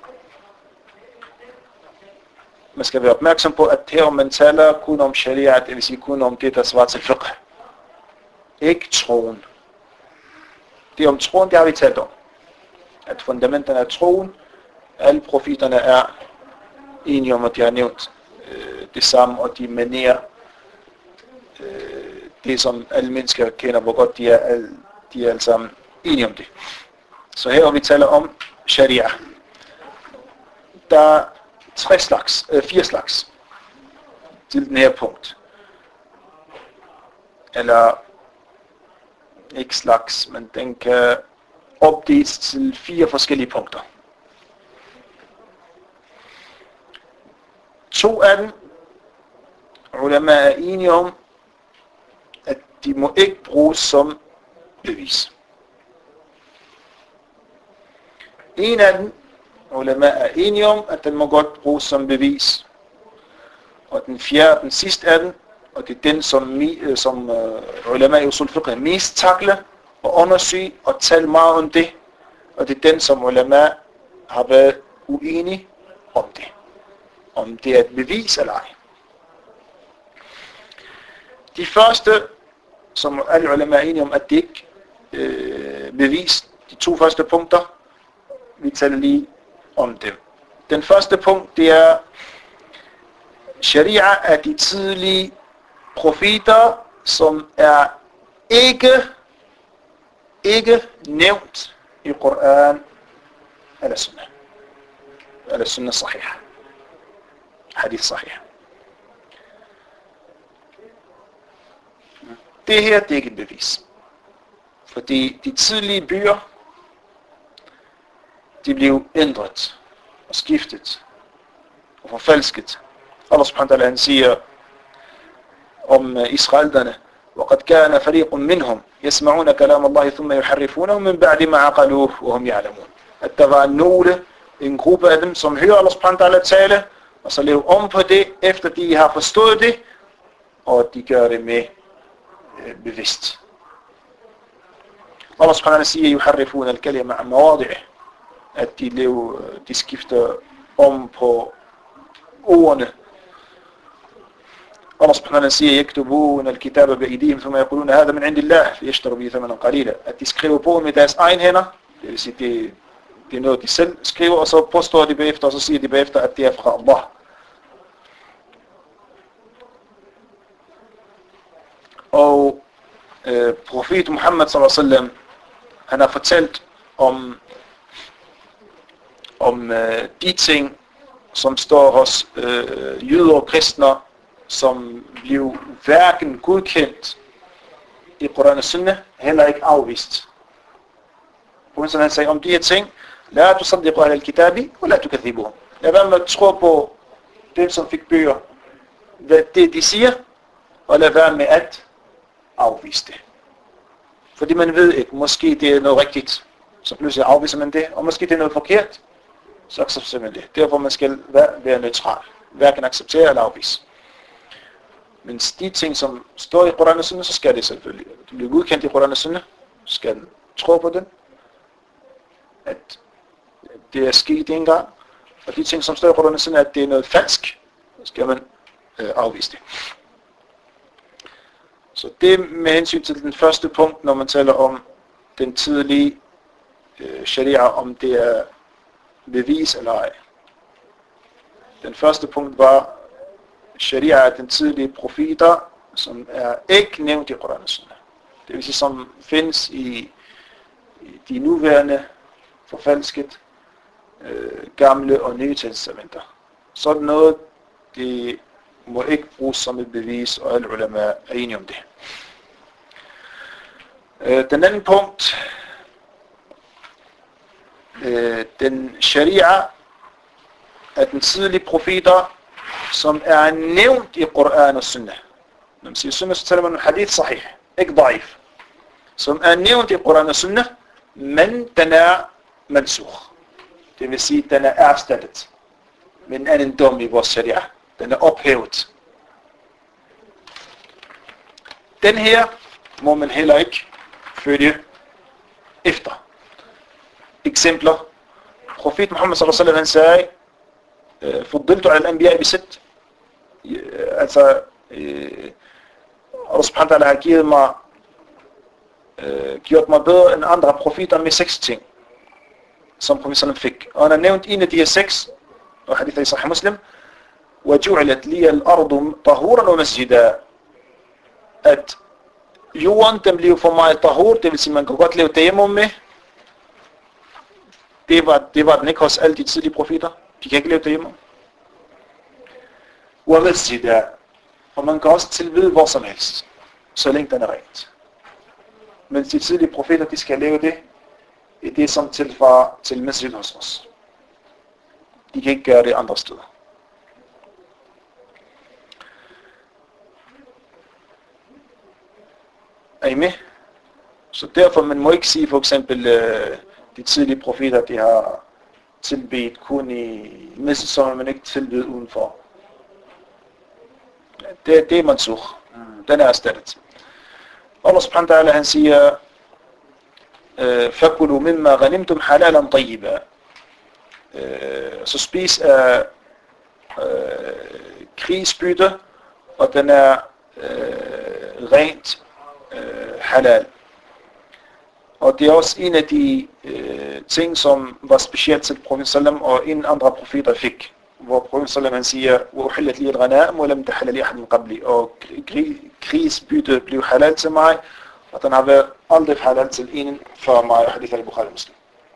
S1: man skal være opmærksom på, at her man taler kun om sharia, det vil sige kun om det, der svarer til fiqh. Ikke troen. Det er om troen, det har vi talt om. At fundamenterne af troen, alle profeterne er enige om, at de har nævnt øh, det samme, og de manerer øh, det, som alle mennesker kender, hvor godt de er, alle, de er alle sammen enige om det. Så her vi taler om sharia. Der er tre slags, øh, fire slags til den her punkt. Eller ikke slags, men den kan opdeles til fire forskellige punkter. To af dem, ulama er enige om, at de må ikke bruges som bevis. En af dem, ulama er enige om, at den må godt bruges som bevis. Og den fjerde, den sidste af den, og det er den, som, som uh, ulama i usul fiqh mest takler og undersøge og tale meget om det. Og det er den, som ulama har været uenige om det. Om det er et bevis eller ej. De første, som alle ulama er enige om, at det ikke øh, bevis, de to første punkter, vi taler lige om dem. Den første punkt, det er sharia af de tidlige profeter, som er ikke, ikke nævnt i Koran eller Sunnah. Eller Sunnah sahih. Hadith sahih. Det her, det er ikke et bevis. Fordi de tidlige byer, de blev ændret og skiftet og forfalsket. Allah subhanahu wa ta'ala, han siger om israelerne, وَقَدْ كَانَ فَرِيقٌ مِّنْهُمْ يَسْمَعُونَ كَلَامَ اللَّهِ ثُمَّ يُحَرِّفُونَهُ مِنْ بَعْدِ مَا عَقَلُوهُ وَهُمْ يَعْلَمُونَ. At der var nogle, en gruppe af dem, som hører Allah subhanahu wa ta'ala tale, og så lever om på det, efter de har forstået det, og de gør det med øh, bevidst. Allah subhanahu wa ta'ala siger, يُحَرِّفُونَ الْكَلِمَ عَنْ مَوَاضِعِهِ. at de, lever, de skifter om på ordene. Allah subhanahu wa ta'ala siger, يكتبون الكتاب بأيديهم ثم يقولون هذا من عند الله ليشتروا به ثمنا قليلا. At de skriver på med deres egen hænder, det vil sige, det, det er noget, de selv skriver, og så påstår de bagefter, og så siger de bagefter, at det er fra Allah. Og øh, profet Muhammad sallallahu alaihi wasallam, han har fortalt om om øh, de ting, som står hos øh, jøder og kristne, som blev hverken godkendt i Koran og Sunnah, heller ikke afvist. Profeten han sagde om de her ting, la tusaddiqu ahla al-kitabi, wa la tukaththibuhum. Lad være med at tro på dem, som fik bøger, hvad det de siger, og lad være med at afvise det. Fordi man ved ikke, måske det er noget rigtigt, så pludselig afviser man det, og måske det er noget forkert, så accepterer man det. Derfor man skal være, være neutral. Hverken acceptere eller afvise. Men de ting, som står i Koran og Sunnah, så skal det selvfølgelig. Du bliver godkendt i Koran og Sunnah, så skal du tro på den, at det er sket en gang. Og de ting, som står i Koran og Sunnah, at det er noget falsk, så skal man øh, afvise det. Så det med hensyn til den første punkt, når man taler om den tidlige øh, sharia, om det er bevis eller ej. Den første punkt var sharia af den tidlige profeter, som er ikke nævnt i Koran og Sunnah. Det vil sige, som findes i, i de nuværende forfalsket øh, gamle og nye testamenter. Sådan noget, det må ikke bruges som et bevis, og alle ulema er enige om det. Øh, den anden punkt, øh, den sharia af den tidlige profeter, som er nævnt i Koran og Sunnah. Når man siger Sunnah, så taler man om hadith sahih, ikke daif. Som er nævnt i Koran og Sunnah, men den er mansukh. Det vil sige, den er erstattet med en anden dom i vores sharia. Den er ophævet. Den her må man heller ikke følge efter. Eksempler. Profet Muhammad sallallahu alaihi wasallam han sagde, فضلت على الأنبياء بست. Altså, Allah subhanahu wa ta'ala har givet mig, gjort mig bedre end andre profeter med seks ting, som profet sallam fik. Og han har nævnt en af de her seks, og hadith i Sahih Muslim, وَجُعْلَتْ لِيَ الْأَرْضُ طَهُورًا وَمَسْجِدًا. At jorden, den blev for mig tahur, det vil sige, man kan godt leve tayammum med. Det var, det var den ikke hos alle de tidlige profeter. De kan ikke leve tayammum. وَمَسْجِدًا. Og man kan også tilbede hvor som helst, så længe den er rent. Men de tidlige profeter, de skal leve det, i det som tilfar til masjid hos os. De kan ikke gøre det andre steder. Er I med? Så derfor, man må ikke sige for eksempel, de tidlige profeter, de har tilbedt kun i messesommeren, men ikke tilbedt udenfor. Det, det er mansukh. Den er erstattet. Allah subhanahu wa ta'ala, han siger, فَكُلُوا مِمَّا غَنِمْتُمْ حَلَالًا طَيِّبًا. Så spis af krigsbytte, og den er øh, rent øh, halal. Og det er også en af de øh, ting, som var specielt til profet sallam, og en andre profeter fik. Hvor profet sallam han siger, وَأُحِلَّتْ لِيَ الْغَنَائِمُ وَلَمْ تَحَلَّ لِي أَحَدٍ مِنْ قَبْلِي. Og krigsbytte blev halal til mig, og den har været aldrig halal til en før mig, og hadith al-Bukhari Muslim.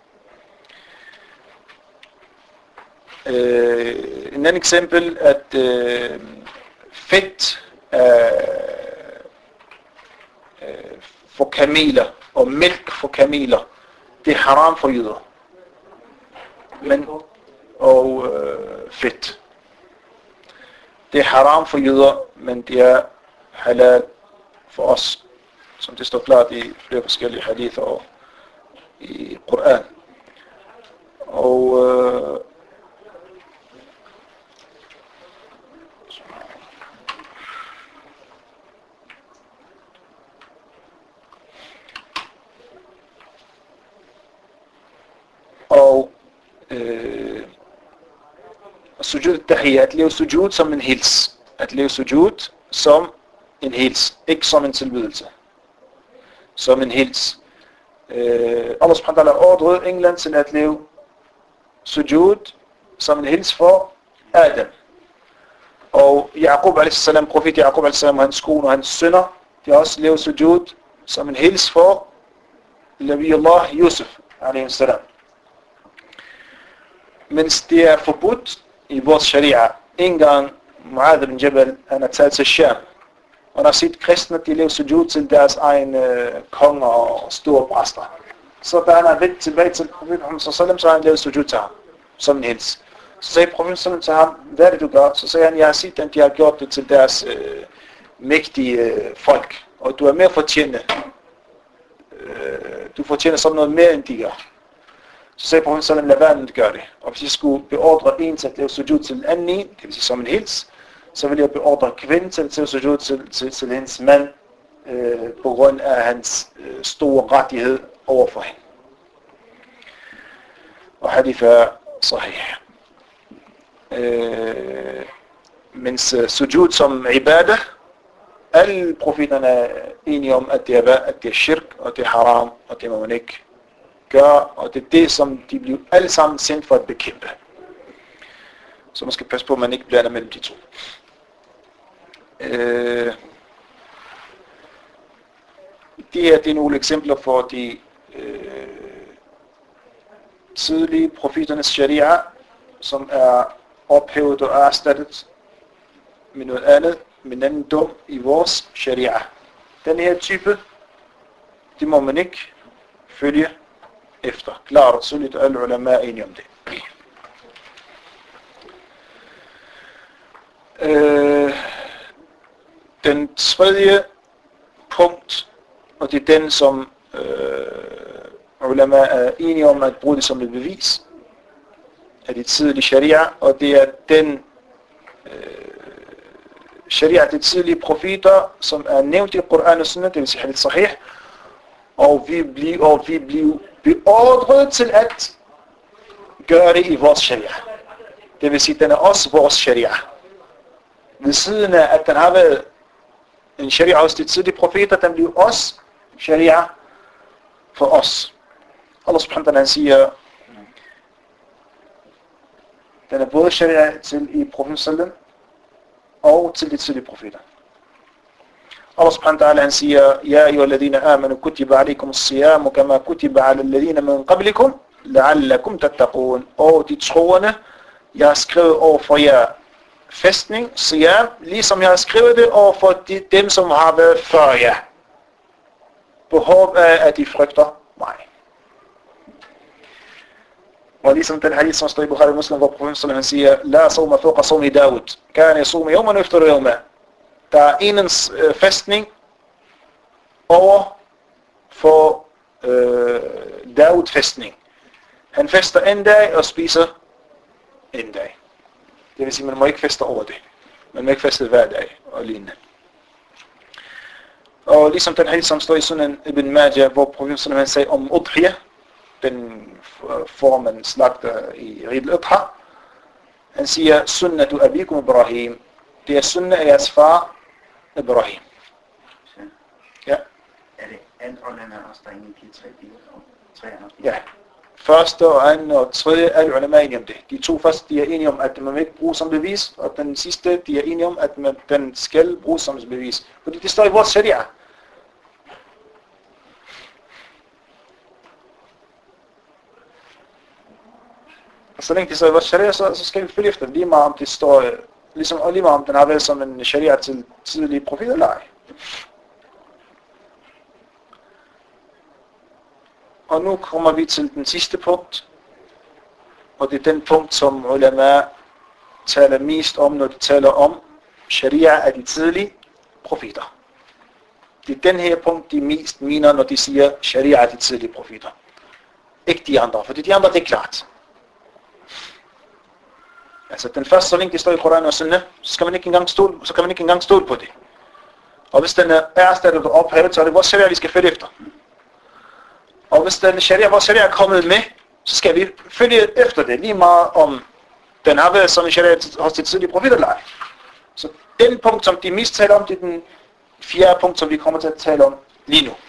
S1: Øh, en anden eksempel, at øh, fedt øh, øh, for kameler og mælk for kameler, det er haram for jøder. Men, og øh, fedt. Det er haram for jøder, men det er halal for os, som det står klart i flere forskellige hadither og i Koran. Og øh, Og sujud tahiyya, at leve sujud som en hils. At leve sujud som en hils, ikke som en tilbydelse. Som en hils. Øh, Allah subhanahu wa ta'ala ordrede England til at leve sujud som en hils for Adam. Og Yaqub alaihi salam, profet Yaqub alaihi salam og hans kone og hans sønner, de har også levet sujud som en hils for Nabiyullah Yusuf alaihi salam. Mens det er forbudt i vores sharia. En gang Mu'adh bin Jabal, han er taget til Sham. Og han har set kristne, de lever sujud til deres egen øh, konger og store præster. Så da han er vendt tilbage til profeten Muhammad sallallahu alaihi wasallam, så har han levet sujud til ham, som en hils. Så sagde profeten sallallahu alaihi wasallam til ham, hvad er det du gør? Så sagde han, jeg har set, at de har gjort det til deres øh, mægtige øh, folk. Og du er mere fortjent. Øh, du fortjener som noget mere, end de gør. Så sagde profeten sallallahu alaihi wasallam, lad være med at gøre det. Og hvis jeg skulle beordre en til at lave sujud til en anden en, det vil sige som en hils, så vil jeg beordre kvinden til at lave sujud til, til, til hendes mand, øh, på grund af hans øh, store rettighed overfor hende. Og hadith er sahih. Øh, mens uh, sujud som ibadah, alle profeterne er enige om, at det er, at det er shirk, og det er haram, og det må man ikke gøre, og det er det, som de bliver alle sammen sendt for at bekæmpe. Så man skal passe på, at man ikke blander mellem de to. Øh, det her det er nogle eksempler for de øh, tidlige profeternes sharia, som er ophævet og erstattet med noget andet, med en anden dom i vores sharia. Den her type, det må man ikke følge efter. Klart og tydeligt, alle ulama er enige om det. Øh, den tredje punkt, og det er den, som øh, ulama er enige om at bruge det som et bevis af de tidlige sharia, og det er den øh, sharia, de tidlige profeter, som er nævnt i Koran og Sunnah, det vil sige hadith sahih, og vi bliver, og vi bliver beordret til at gøre det i vores sharia. Det vil sige, den er også vores sharia. Ved siden af, at den har været en sharia hos de tidlige profeter, den bliver også sharia for os. Allah subhanahu wa ta'ala siger, den er både sharia til i profeten sallam og til de tidlige profeter. Allah subhanahu wa ta'ala han siger, ja ayyuhalladhina amanu kutiba alaykum as-siyamu kama kutiba ala alladhina min qablikum la'allakum tattaqun. Og de troende, jeg har skrevet over for jer fæstning, siyam, ligesom jeg har skrevet det over for de, dem, som har været før jer. På håb af, at de frygter mig. Og ligesom den hadith, som står i Bukhari Muslim, hvor profeten sallallahu alaihi wasallam siger, la sawma fawqa sawmi Dawud, kan yasuma yawman wa yaftaru yawman. Der er enens øh, fæstning over for øh, Dawud fæstning. Han fester en dag og spiser en dag. Det vil sige, man må ikke feste over det. Man må ikke feste hver dag og lignende. Og ligesom den hadith, som står i Sunan Ibn Majah, hvor profeten sallallahu alaihi wasallam sagde om udhiyah, den form man slagter i Eid al-Adha, han siger, sunnatu abikum Ibrahim. Det er sunnah af jeres far, Ibrahim. Ja.
S2: Er det alt ulema også, der er inde i de tre biler? Tre andre
S1: Ja. Første og anden og tredje, alle ulema er enige om det. De to første, de er enige om, at man ikke bruger som bevis, og den sidste, de er enige om, at man, den skal bruges som bevis. Fordi det står i vores sharia. Så længe det står i vores sharia, så, så skal vi følge efter lige meget om det står, ligesom, og lige meget om den har været som en sharia til tidlige profeter eller ej. Og nu kommer vi til den sidste punkt, og det er den punkt, som ulama taler mest om, når de taler om sharia af de tidlige profeter. Det er den her punkt, de mest mener, når de siger sharia af de tidlige profeter. Ikke de andre, for de andre, det er klart. Altså den første, så længe det står i Koran og Sunnah, så skal man ikke engang stole, så kan man ikke engang stole på det. Og hvis den er erstattet og ophævet, så er det vores sharia, vi skal følge efter. Og hvis den sharia, vores sharia er kommet med, så skal vi følge efter det. Lige meget om den har været sådan en sharia hos de tidlige profeter eller ej. Så den punkt, som de mest taler om, det er den fjerde punkt, som vi kommer til at tale om lige nu.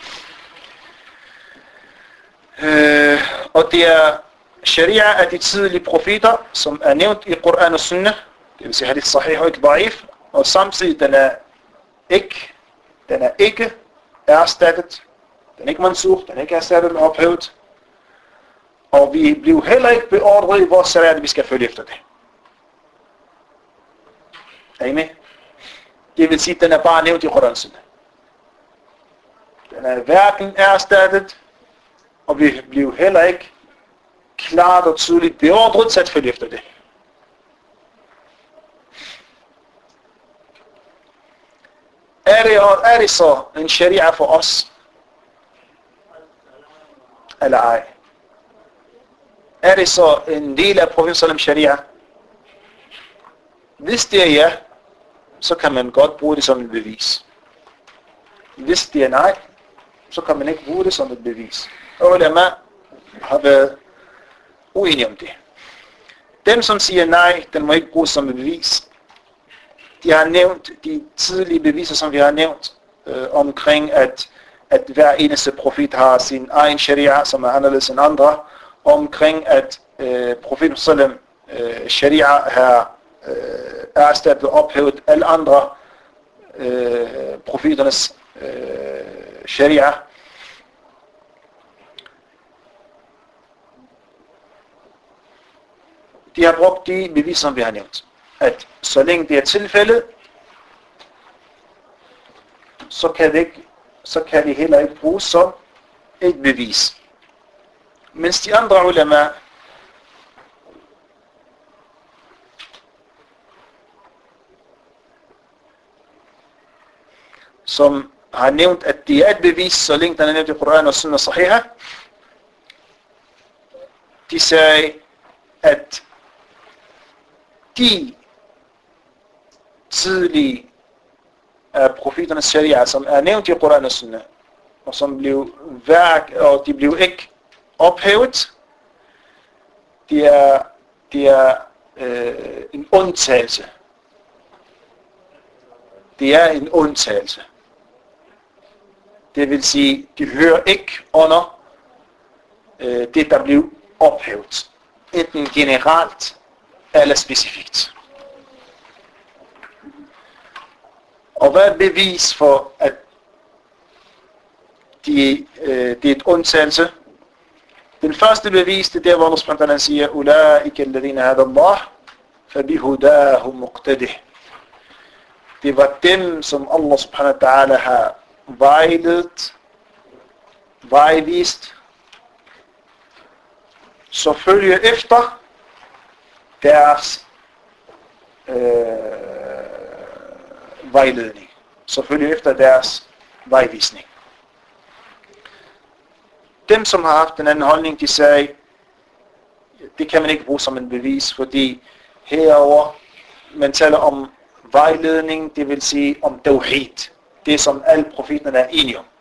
S1: Øh, og det er sharia af de tidlige profeter, som er nævnt i Koran og Sunnah, det vil sige hadith sahih og ikke da'if, og samtidig den er ikke, den er ikke erstattet, den er ikke mansukh, den er ikke erstattet og ophævet, og vi bliver heller ikke beordret i vores sharia, at vi skal følge efter det. Er I med? Det vil sige, at den er bare nævnt i Koran og Sunnah. Den er hverken erstattet, og vi bliver heller ikke klart og tydeligt beordret til at følge efter det. Er det, er det så en sharia for os? Eller ej? Er det så en del af profeten sharia? Hvis det er ja, så kan man godt bruge det som et bevis. Hvis det er nej, så kan man ikke bruge det som et bevis. Og ulama har været uenige om det. Dem, som siger nej, den må ikke bruges som et bevis. De har nævnt de tidlige beviser, som vi har nævnt, øh, omkring, at, at hver eneste profet har sin egen sharia, som er anderledes end andre, omkring, at øh, profeten sallam øh, sharia har øh, erstattet og ophævet alle andre øh, profeternes øh, sharia. De har brugt de beviser, som vi har nævnt. At så længe det er tilfældet, så kan det, ikke, så kan det heller ikke bruges som et bevis. Mens de andre ulema, som har nævnt, at det er et bevis, så længe den er nævnt i Koran og Sunnah Sahiha, de sagde, at de tidlige af profeternes sharia, som er nævnt i Koran og Sunnah, og som blev værk, og de blev ikke ophævet, det er, det er øh, en undtagelse. Det er en undtagelse. Det vil sige, de hører ikke under øh, det, der blev ophævet. Enten generelt eller specifikt. Og hvad er bevis for, at de, øh, det er et undtagelse? Den første bevis, det er der, hvor Allah subhanahu wa ta'ala siger, Ulaika alladhina hada Allah, fabihudahu muqtadih. Det var dem, som Allah subhanahu wa ta'ala har vejledt, vejvist, så følger efter deres øh, vejledning. Så følger efter deres vejvisning. Dem, som har haft en anden holdning, de sagde, det kan man ikke bruge som en bevis, fordi herover man taler om vejledning, det vil sige om tawhid. Det som alle profeterne er enige om.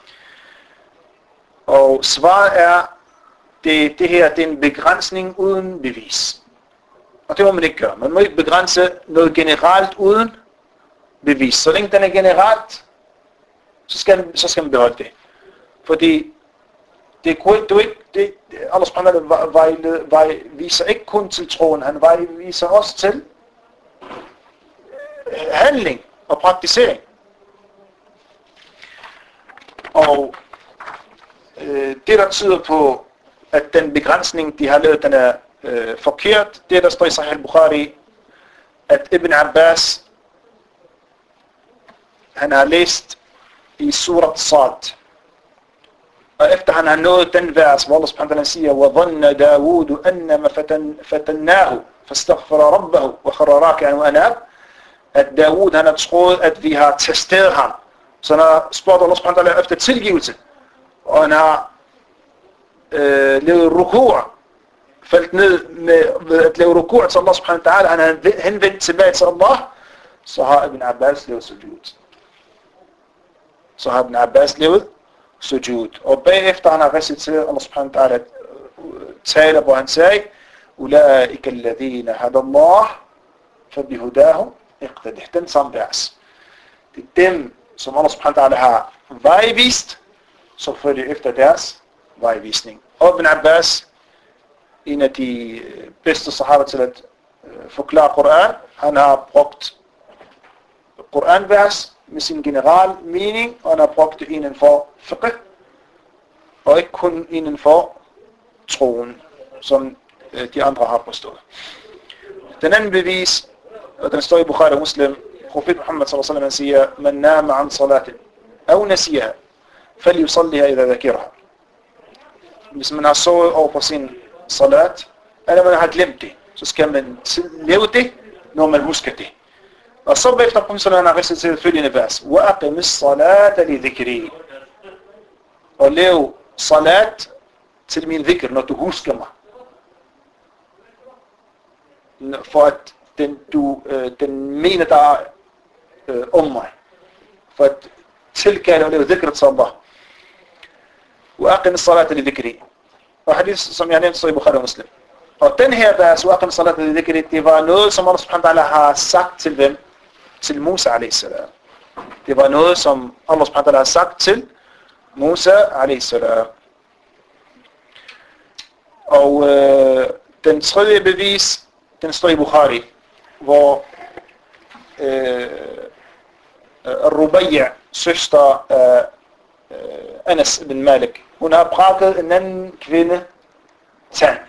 S1: Og svaret er, det, det her det er en begrænsning uden bevis. Og det må man ikke gøre. Man må ikke begrænse noget generelt uden bevis. Så længe den er generelt, så skal, så skal man beholde det. Fordi det er ikke, det, Allah subhanahu wa ta'ala vejviser ikke kun til troen, han vejviser også til handling og praktisering. Og øh, det der tyder på, at den begrænsning, de har lavet, den er øh, forkert, det der står i Sahih al-Bukhari, at Ibn Abbas, han har læst i surat Sad, og efter han har nået den vers, hvor Allah subhanahu wa ta'ala siger, وَظَنَّ دَاوُودُ أَنَّمَا فَتَنَّاهُ فَاسْتَغْفَرَ رَبَّهُ وَخَرَّ رَاكِعًا وَأَنَابَ, at Dawood, han har troet, at vi har testet ham. Så han har spurgt Allah subhanahu wa ta'ala efter tilgivelse, og han har øh, lavet rukur, faldt ned med, med at lave rukur til Allah subhanahu wa ta'ala, han har henvendt tilbage til Allah, så har Ibn Abbas lavet sujud. Så har Ibn Abbas lavet sujud. Og bagefter han har reciteret Allah subhanahu wa ta'ala taler, hvor han sagde, أولئك الذين هدى الله فبهداه اقتده. Den som vers. Det er dem, som Allah subhanahu wa ta'ala har vejvist, så følger efter deres vejvisning. Og Ibn Abbas, en af de bedste sahaba til at forklare Koran, han har brugt Koranvers med sin general mening, og han har brugt det inden for fiqh, og ikke kun inden for troen, som de andre har forstået. Den anden bevis, og den står i Bukhari og Muslim, profet Muhammad sallallahu alaihi wasallam siger: "Man nama an salatin aw nasiha, falyusalliha idha dhakiraha." Hvis man har sovet over på sin salat, eller man har glemt det, så skal man leve det, når man husker det. Og så efter profet sallallahu alaihi wasallam har reciteret følgende vers: "Wa aqim as-salata li dhikri." Og lev salat til min dhikr, når du husker mig. For at den, du, øh, den mener dig øh, om mig. For at tilkalde og lave dhikr til Allah. وَأَقِمِ الصَّلَاةَ لِذِكْرِ. Og hadith, som jeg nævnte, så i Bukhari og Muslim. Og den her vers, وَأَقِمِ الصَّلَاةَ لِذِكْرِ, det var noget, som Allah subhanahu wa ta'ala har sagt til dem, til Musa alayhi salam. Det var noget, som Allah subhanahu wa ta'ala har sagt til Musa alayhi salam. Og øh, den tredje bevis, den står i Bukhari, hvor øh, Rubayya, søster af øh, Anas ibn Malik, hun har brækket en anden kvinde tand.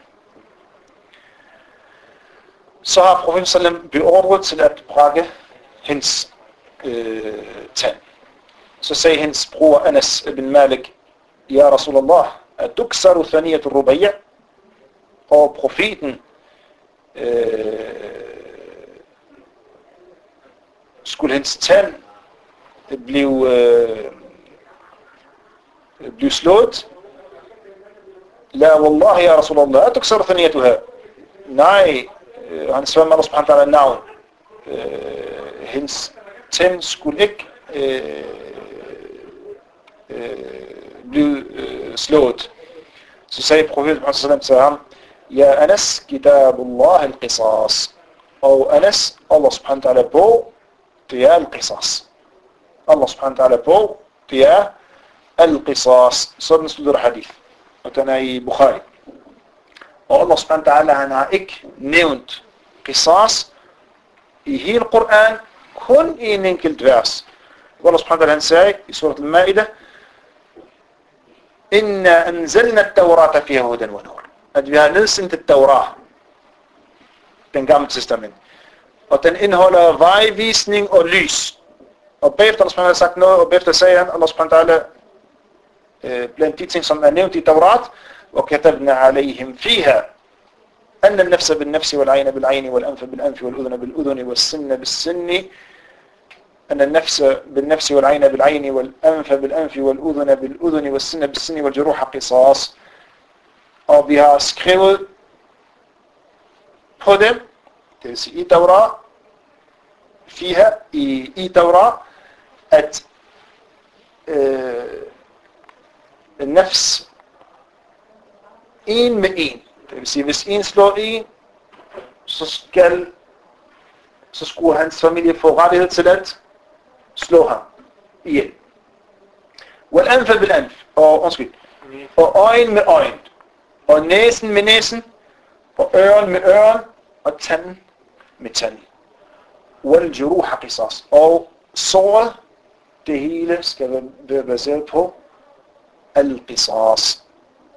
S1: Så har profeten sallam beordret til at brække hendes øh, tand. Så sagde hendes bror Anas ibn Malik: "Ja Rasulallah, atuksaru thaniyat Rubayya?" Og profeten øh, skulle hendes tand blive, øh, blive slået. La wallahi ya Rasulallah, atuksaru thaniyatuha. Nej, øh, han svarede med Allah subhanahu wa ta'ala navn. Øh, hendes tand skulle ikke øh, øh, blive øh, slået. Så sagde profeten sallam til ham: "Ja Anas, kitabullah al-qisas." Og Anas, Allah subhanahu wa ta'ala bog, det er al-qisas. Allah subhanahu wa ta'ala bog, det er al-qisas. Sådan slutter hadith. Og den er i Bukhari. Og Allah subhanahu wa ta'ala, han har ikke nævnt qisas i hele Koran, kun i en enkelt vers. Og Allah subhanahu wa ta'ala, han sagde i surat al-Ma'idah: "Inna anzalna at-taurata fiha hudan wa nur." At vi har nedsendt et Torah, den gamle testament. Og den indeholder vejvisning og lys. Og bagefter Allah subhanahu wa ta'ala sagt noget, og bagefter sagde han, Allah subhanahu wa ta'ala, øh, blandt de ting, som er nævnt i Taurat: "وَكَتَبْنَا عَلَيْهِمْ فِيهَا أَنَّ النَّفْسَ بِالنَّفْسِ وَالْعَيْنَ بِالْعَيْنِ وَالْأَنْفَ بِالْأَنْفِ وَالْأُذُنَ بِالْأُذُنِ وَالسِّنَّ بِالسِّنِّ أن النفس بالنفس والعين بالعين والأنف بالأنف والأذن بالأذن والسن بالسن والجروح قصاص." Og vi har skrevet på dem, det vil sige i Torah, fiha, i, i Torah, at øh, nafs, en med en, det vil sige, hvis en slår en, så skal, så skulle hans familie få rettighed til at slå ham ihjel. Wal-anfa bil-anf, og undskyld, og øjen med øjen, og næsen med næsen, og øren med øren, og tanden med tanden. Wal-juruha qisas, og såret, det hele skal være baseret på al-qisas.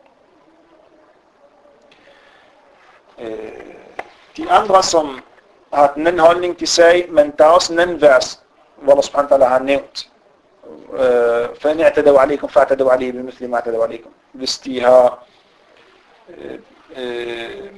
S1: De andre, som har den anden holdning, de sagde, men der er også en anden vers, hvor Allah subhanahu wa ta'ala har nævnt: فَإِنْ اعْتَدَوْا عَلَيْكُمْ فَاعْتَدَوْا عَلَيْهِ بِمِثْلِ مَا اعْتَدَوْا عَلَيْكُمْ. Hvis de har øh, øh,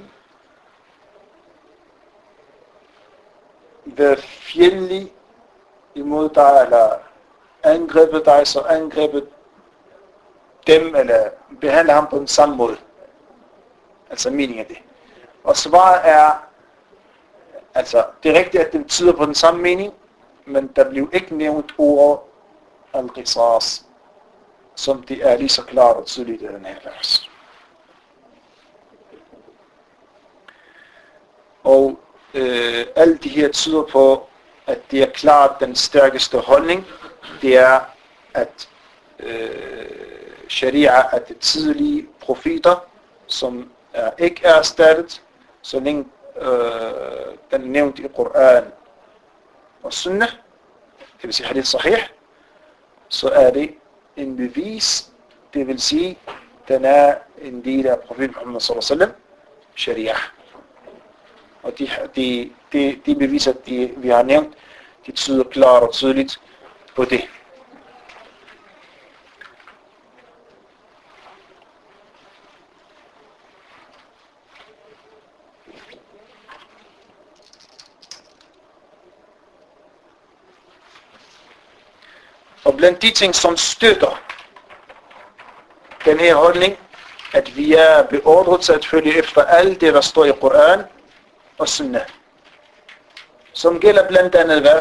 S1: været fjendtlige imod dig, eller angrebet dig, så angrebet dem, eller behandle ham på den samme måde. Altså meningen af det. Og svaret er, altså det er rigtigt, at den tyder på den samme mening, men der blev ikke nævnt ordet al-qisas, som det er lige så klart og tydeligt i den her vers. Og øh, alt det her tyder på, at det er klart den stærkeste holdning, det er, at øh, sharia er de tidlige profeter, som er ikke er erstattet, så længe øh, den er nævnt i Koran og Sunnah, det vil sige hadith sahih, så er det en bevis, det vil sige, den er en del af profeten Muhammad sallallahu alaihi wasallam, sharia. Og de, de, de, de beviser, de, vi har nævnt, de tyder klart og tydeligt på det. Og blandt de ting, som støtter den her holdning, at vi er beordret til at følge efter alt det, der står i Koran og Sunnah, som gælder blandt andet hvad?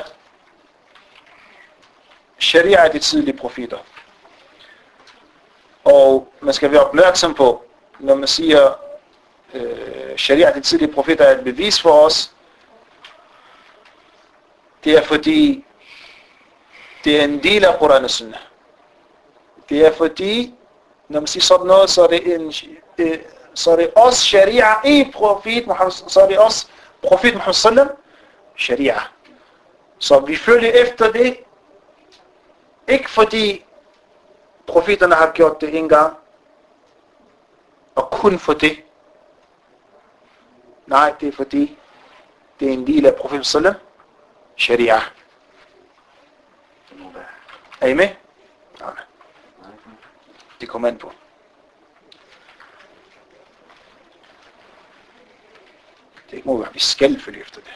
S1: Sharia er de tidlige profeter. Og man skal være opmærksom på, når man siger, øh, sharia er de tidlige profeter er et bevis for os, det er fordi, det er en del af Koran og Sunnah. Det er fordi, når man siger sådan noget, så er det, en, øh, så er det også sharia i profet Muhammad, så er det også profet Muhammad sallam, sharia. Så vi følger efter det, ikke fordi profeterne har gjort det en gang, og kun for det. Nej, det er fordi, det er en del af profet sallam, sharia. Er I med? Nej. Det kommer an på. Det ikke må være, vi skal følge efter det.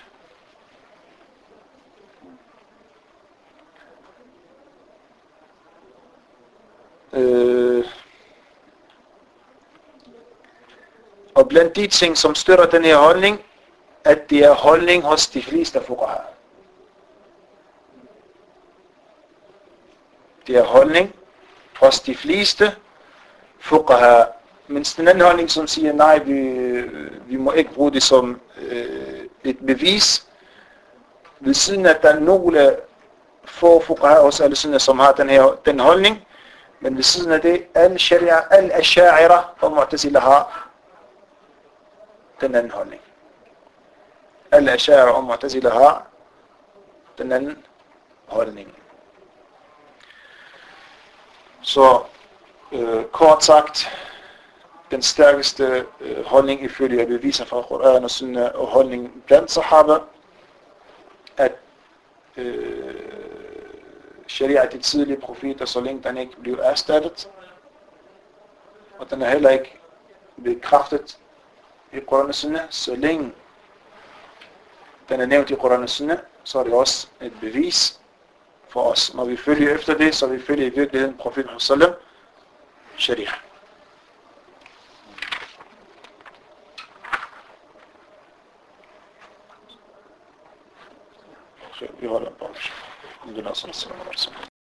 S1: Øh. Og blandt de ting, som støtter den her holdning, at det er holdning hos de fleste fuqaha. Det er holdning hos de fleste fuqaha. Mens den anden holdning, som siger, nej, vi, vi må ikke bruge det som øh, et bevis. Ved siden af, der er nogle få fuqaha hos alle sunna, som har den her den holdning. Men ved siden af det, al-sharia, al-asha'ira og mu'tazila har den anden holdning. Al-asha'ira og mu'tazila har den anden holdning. Så øh, kort sagt, den stærkeste øh, holdning ifølge beviser fra Koran og Sunnah og holdning blandt sahaba, at øh, sharia er de tidlige profeter, så længe den ikke bliver erstattet, og den er heller ikke bekræftet i Koran og Sunnah, så længe den er nævnt i Koran og Sunnah, så er det også et bevis for os. Når vi følger efter det, så vi følger i virkeligheden profeten sallam, sharia. Så vi holder på.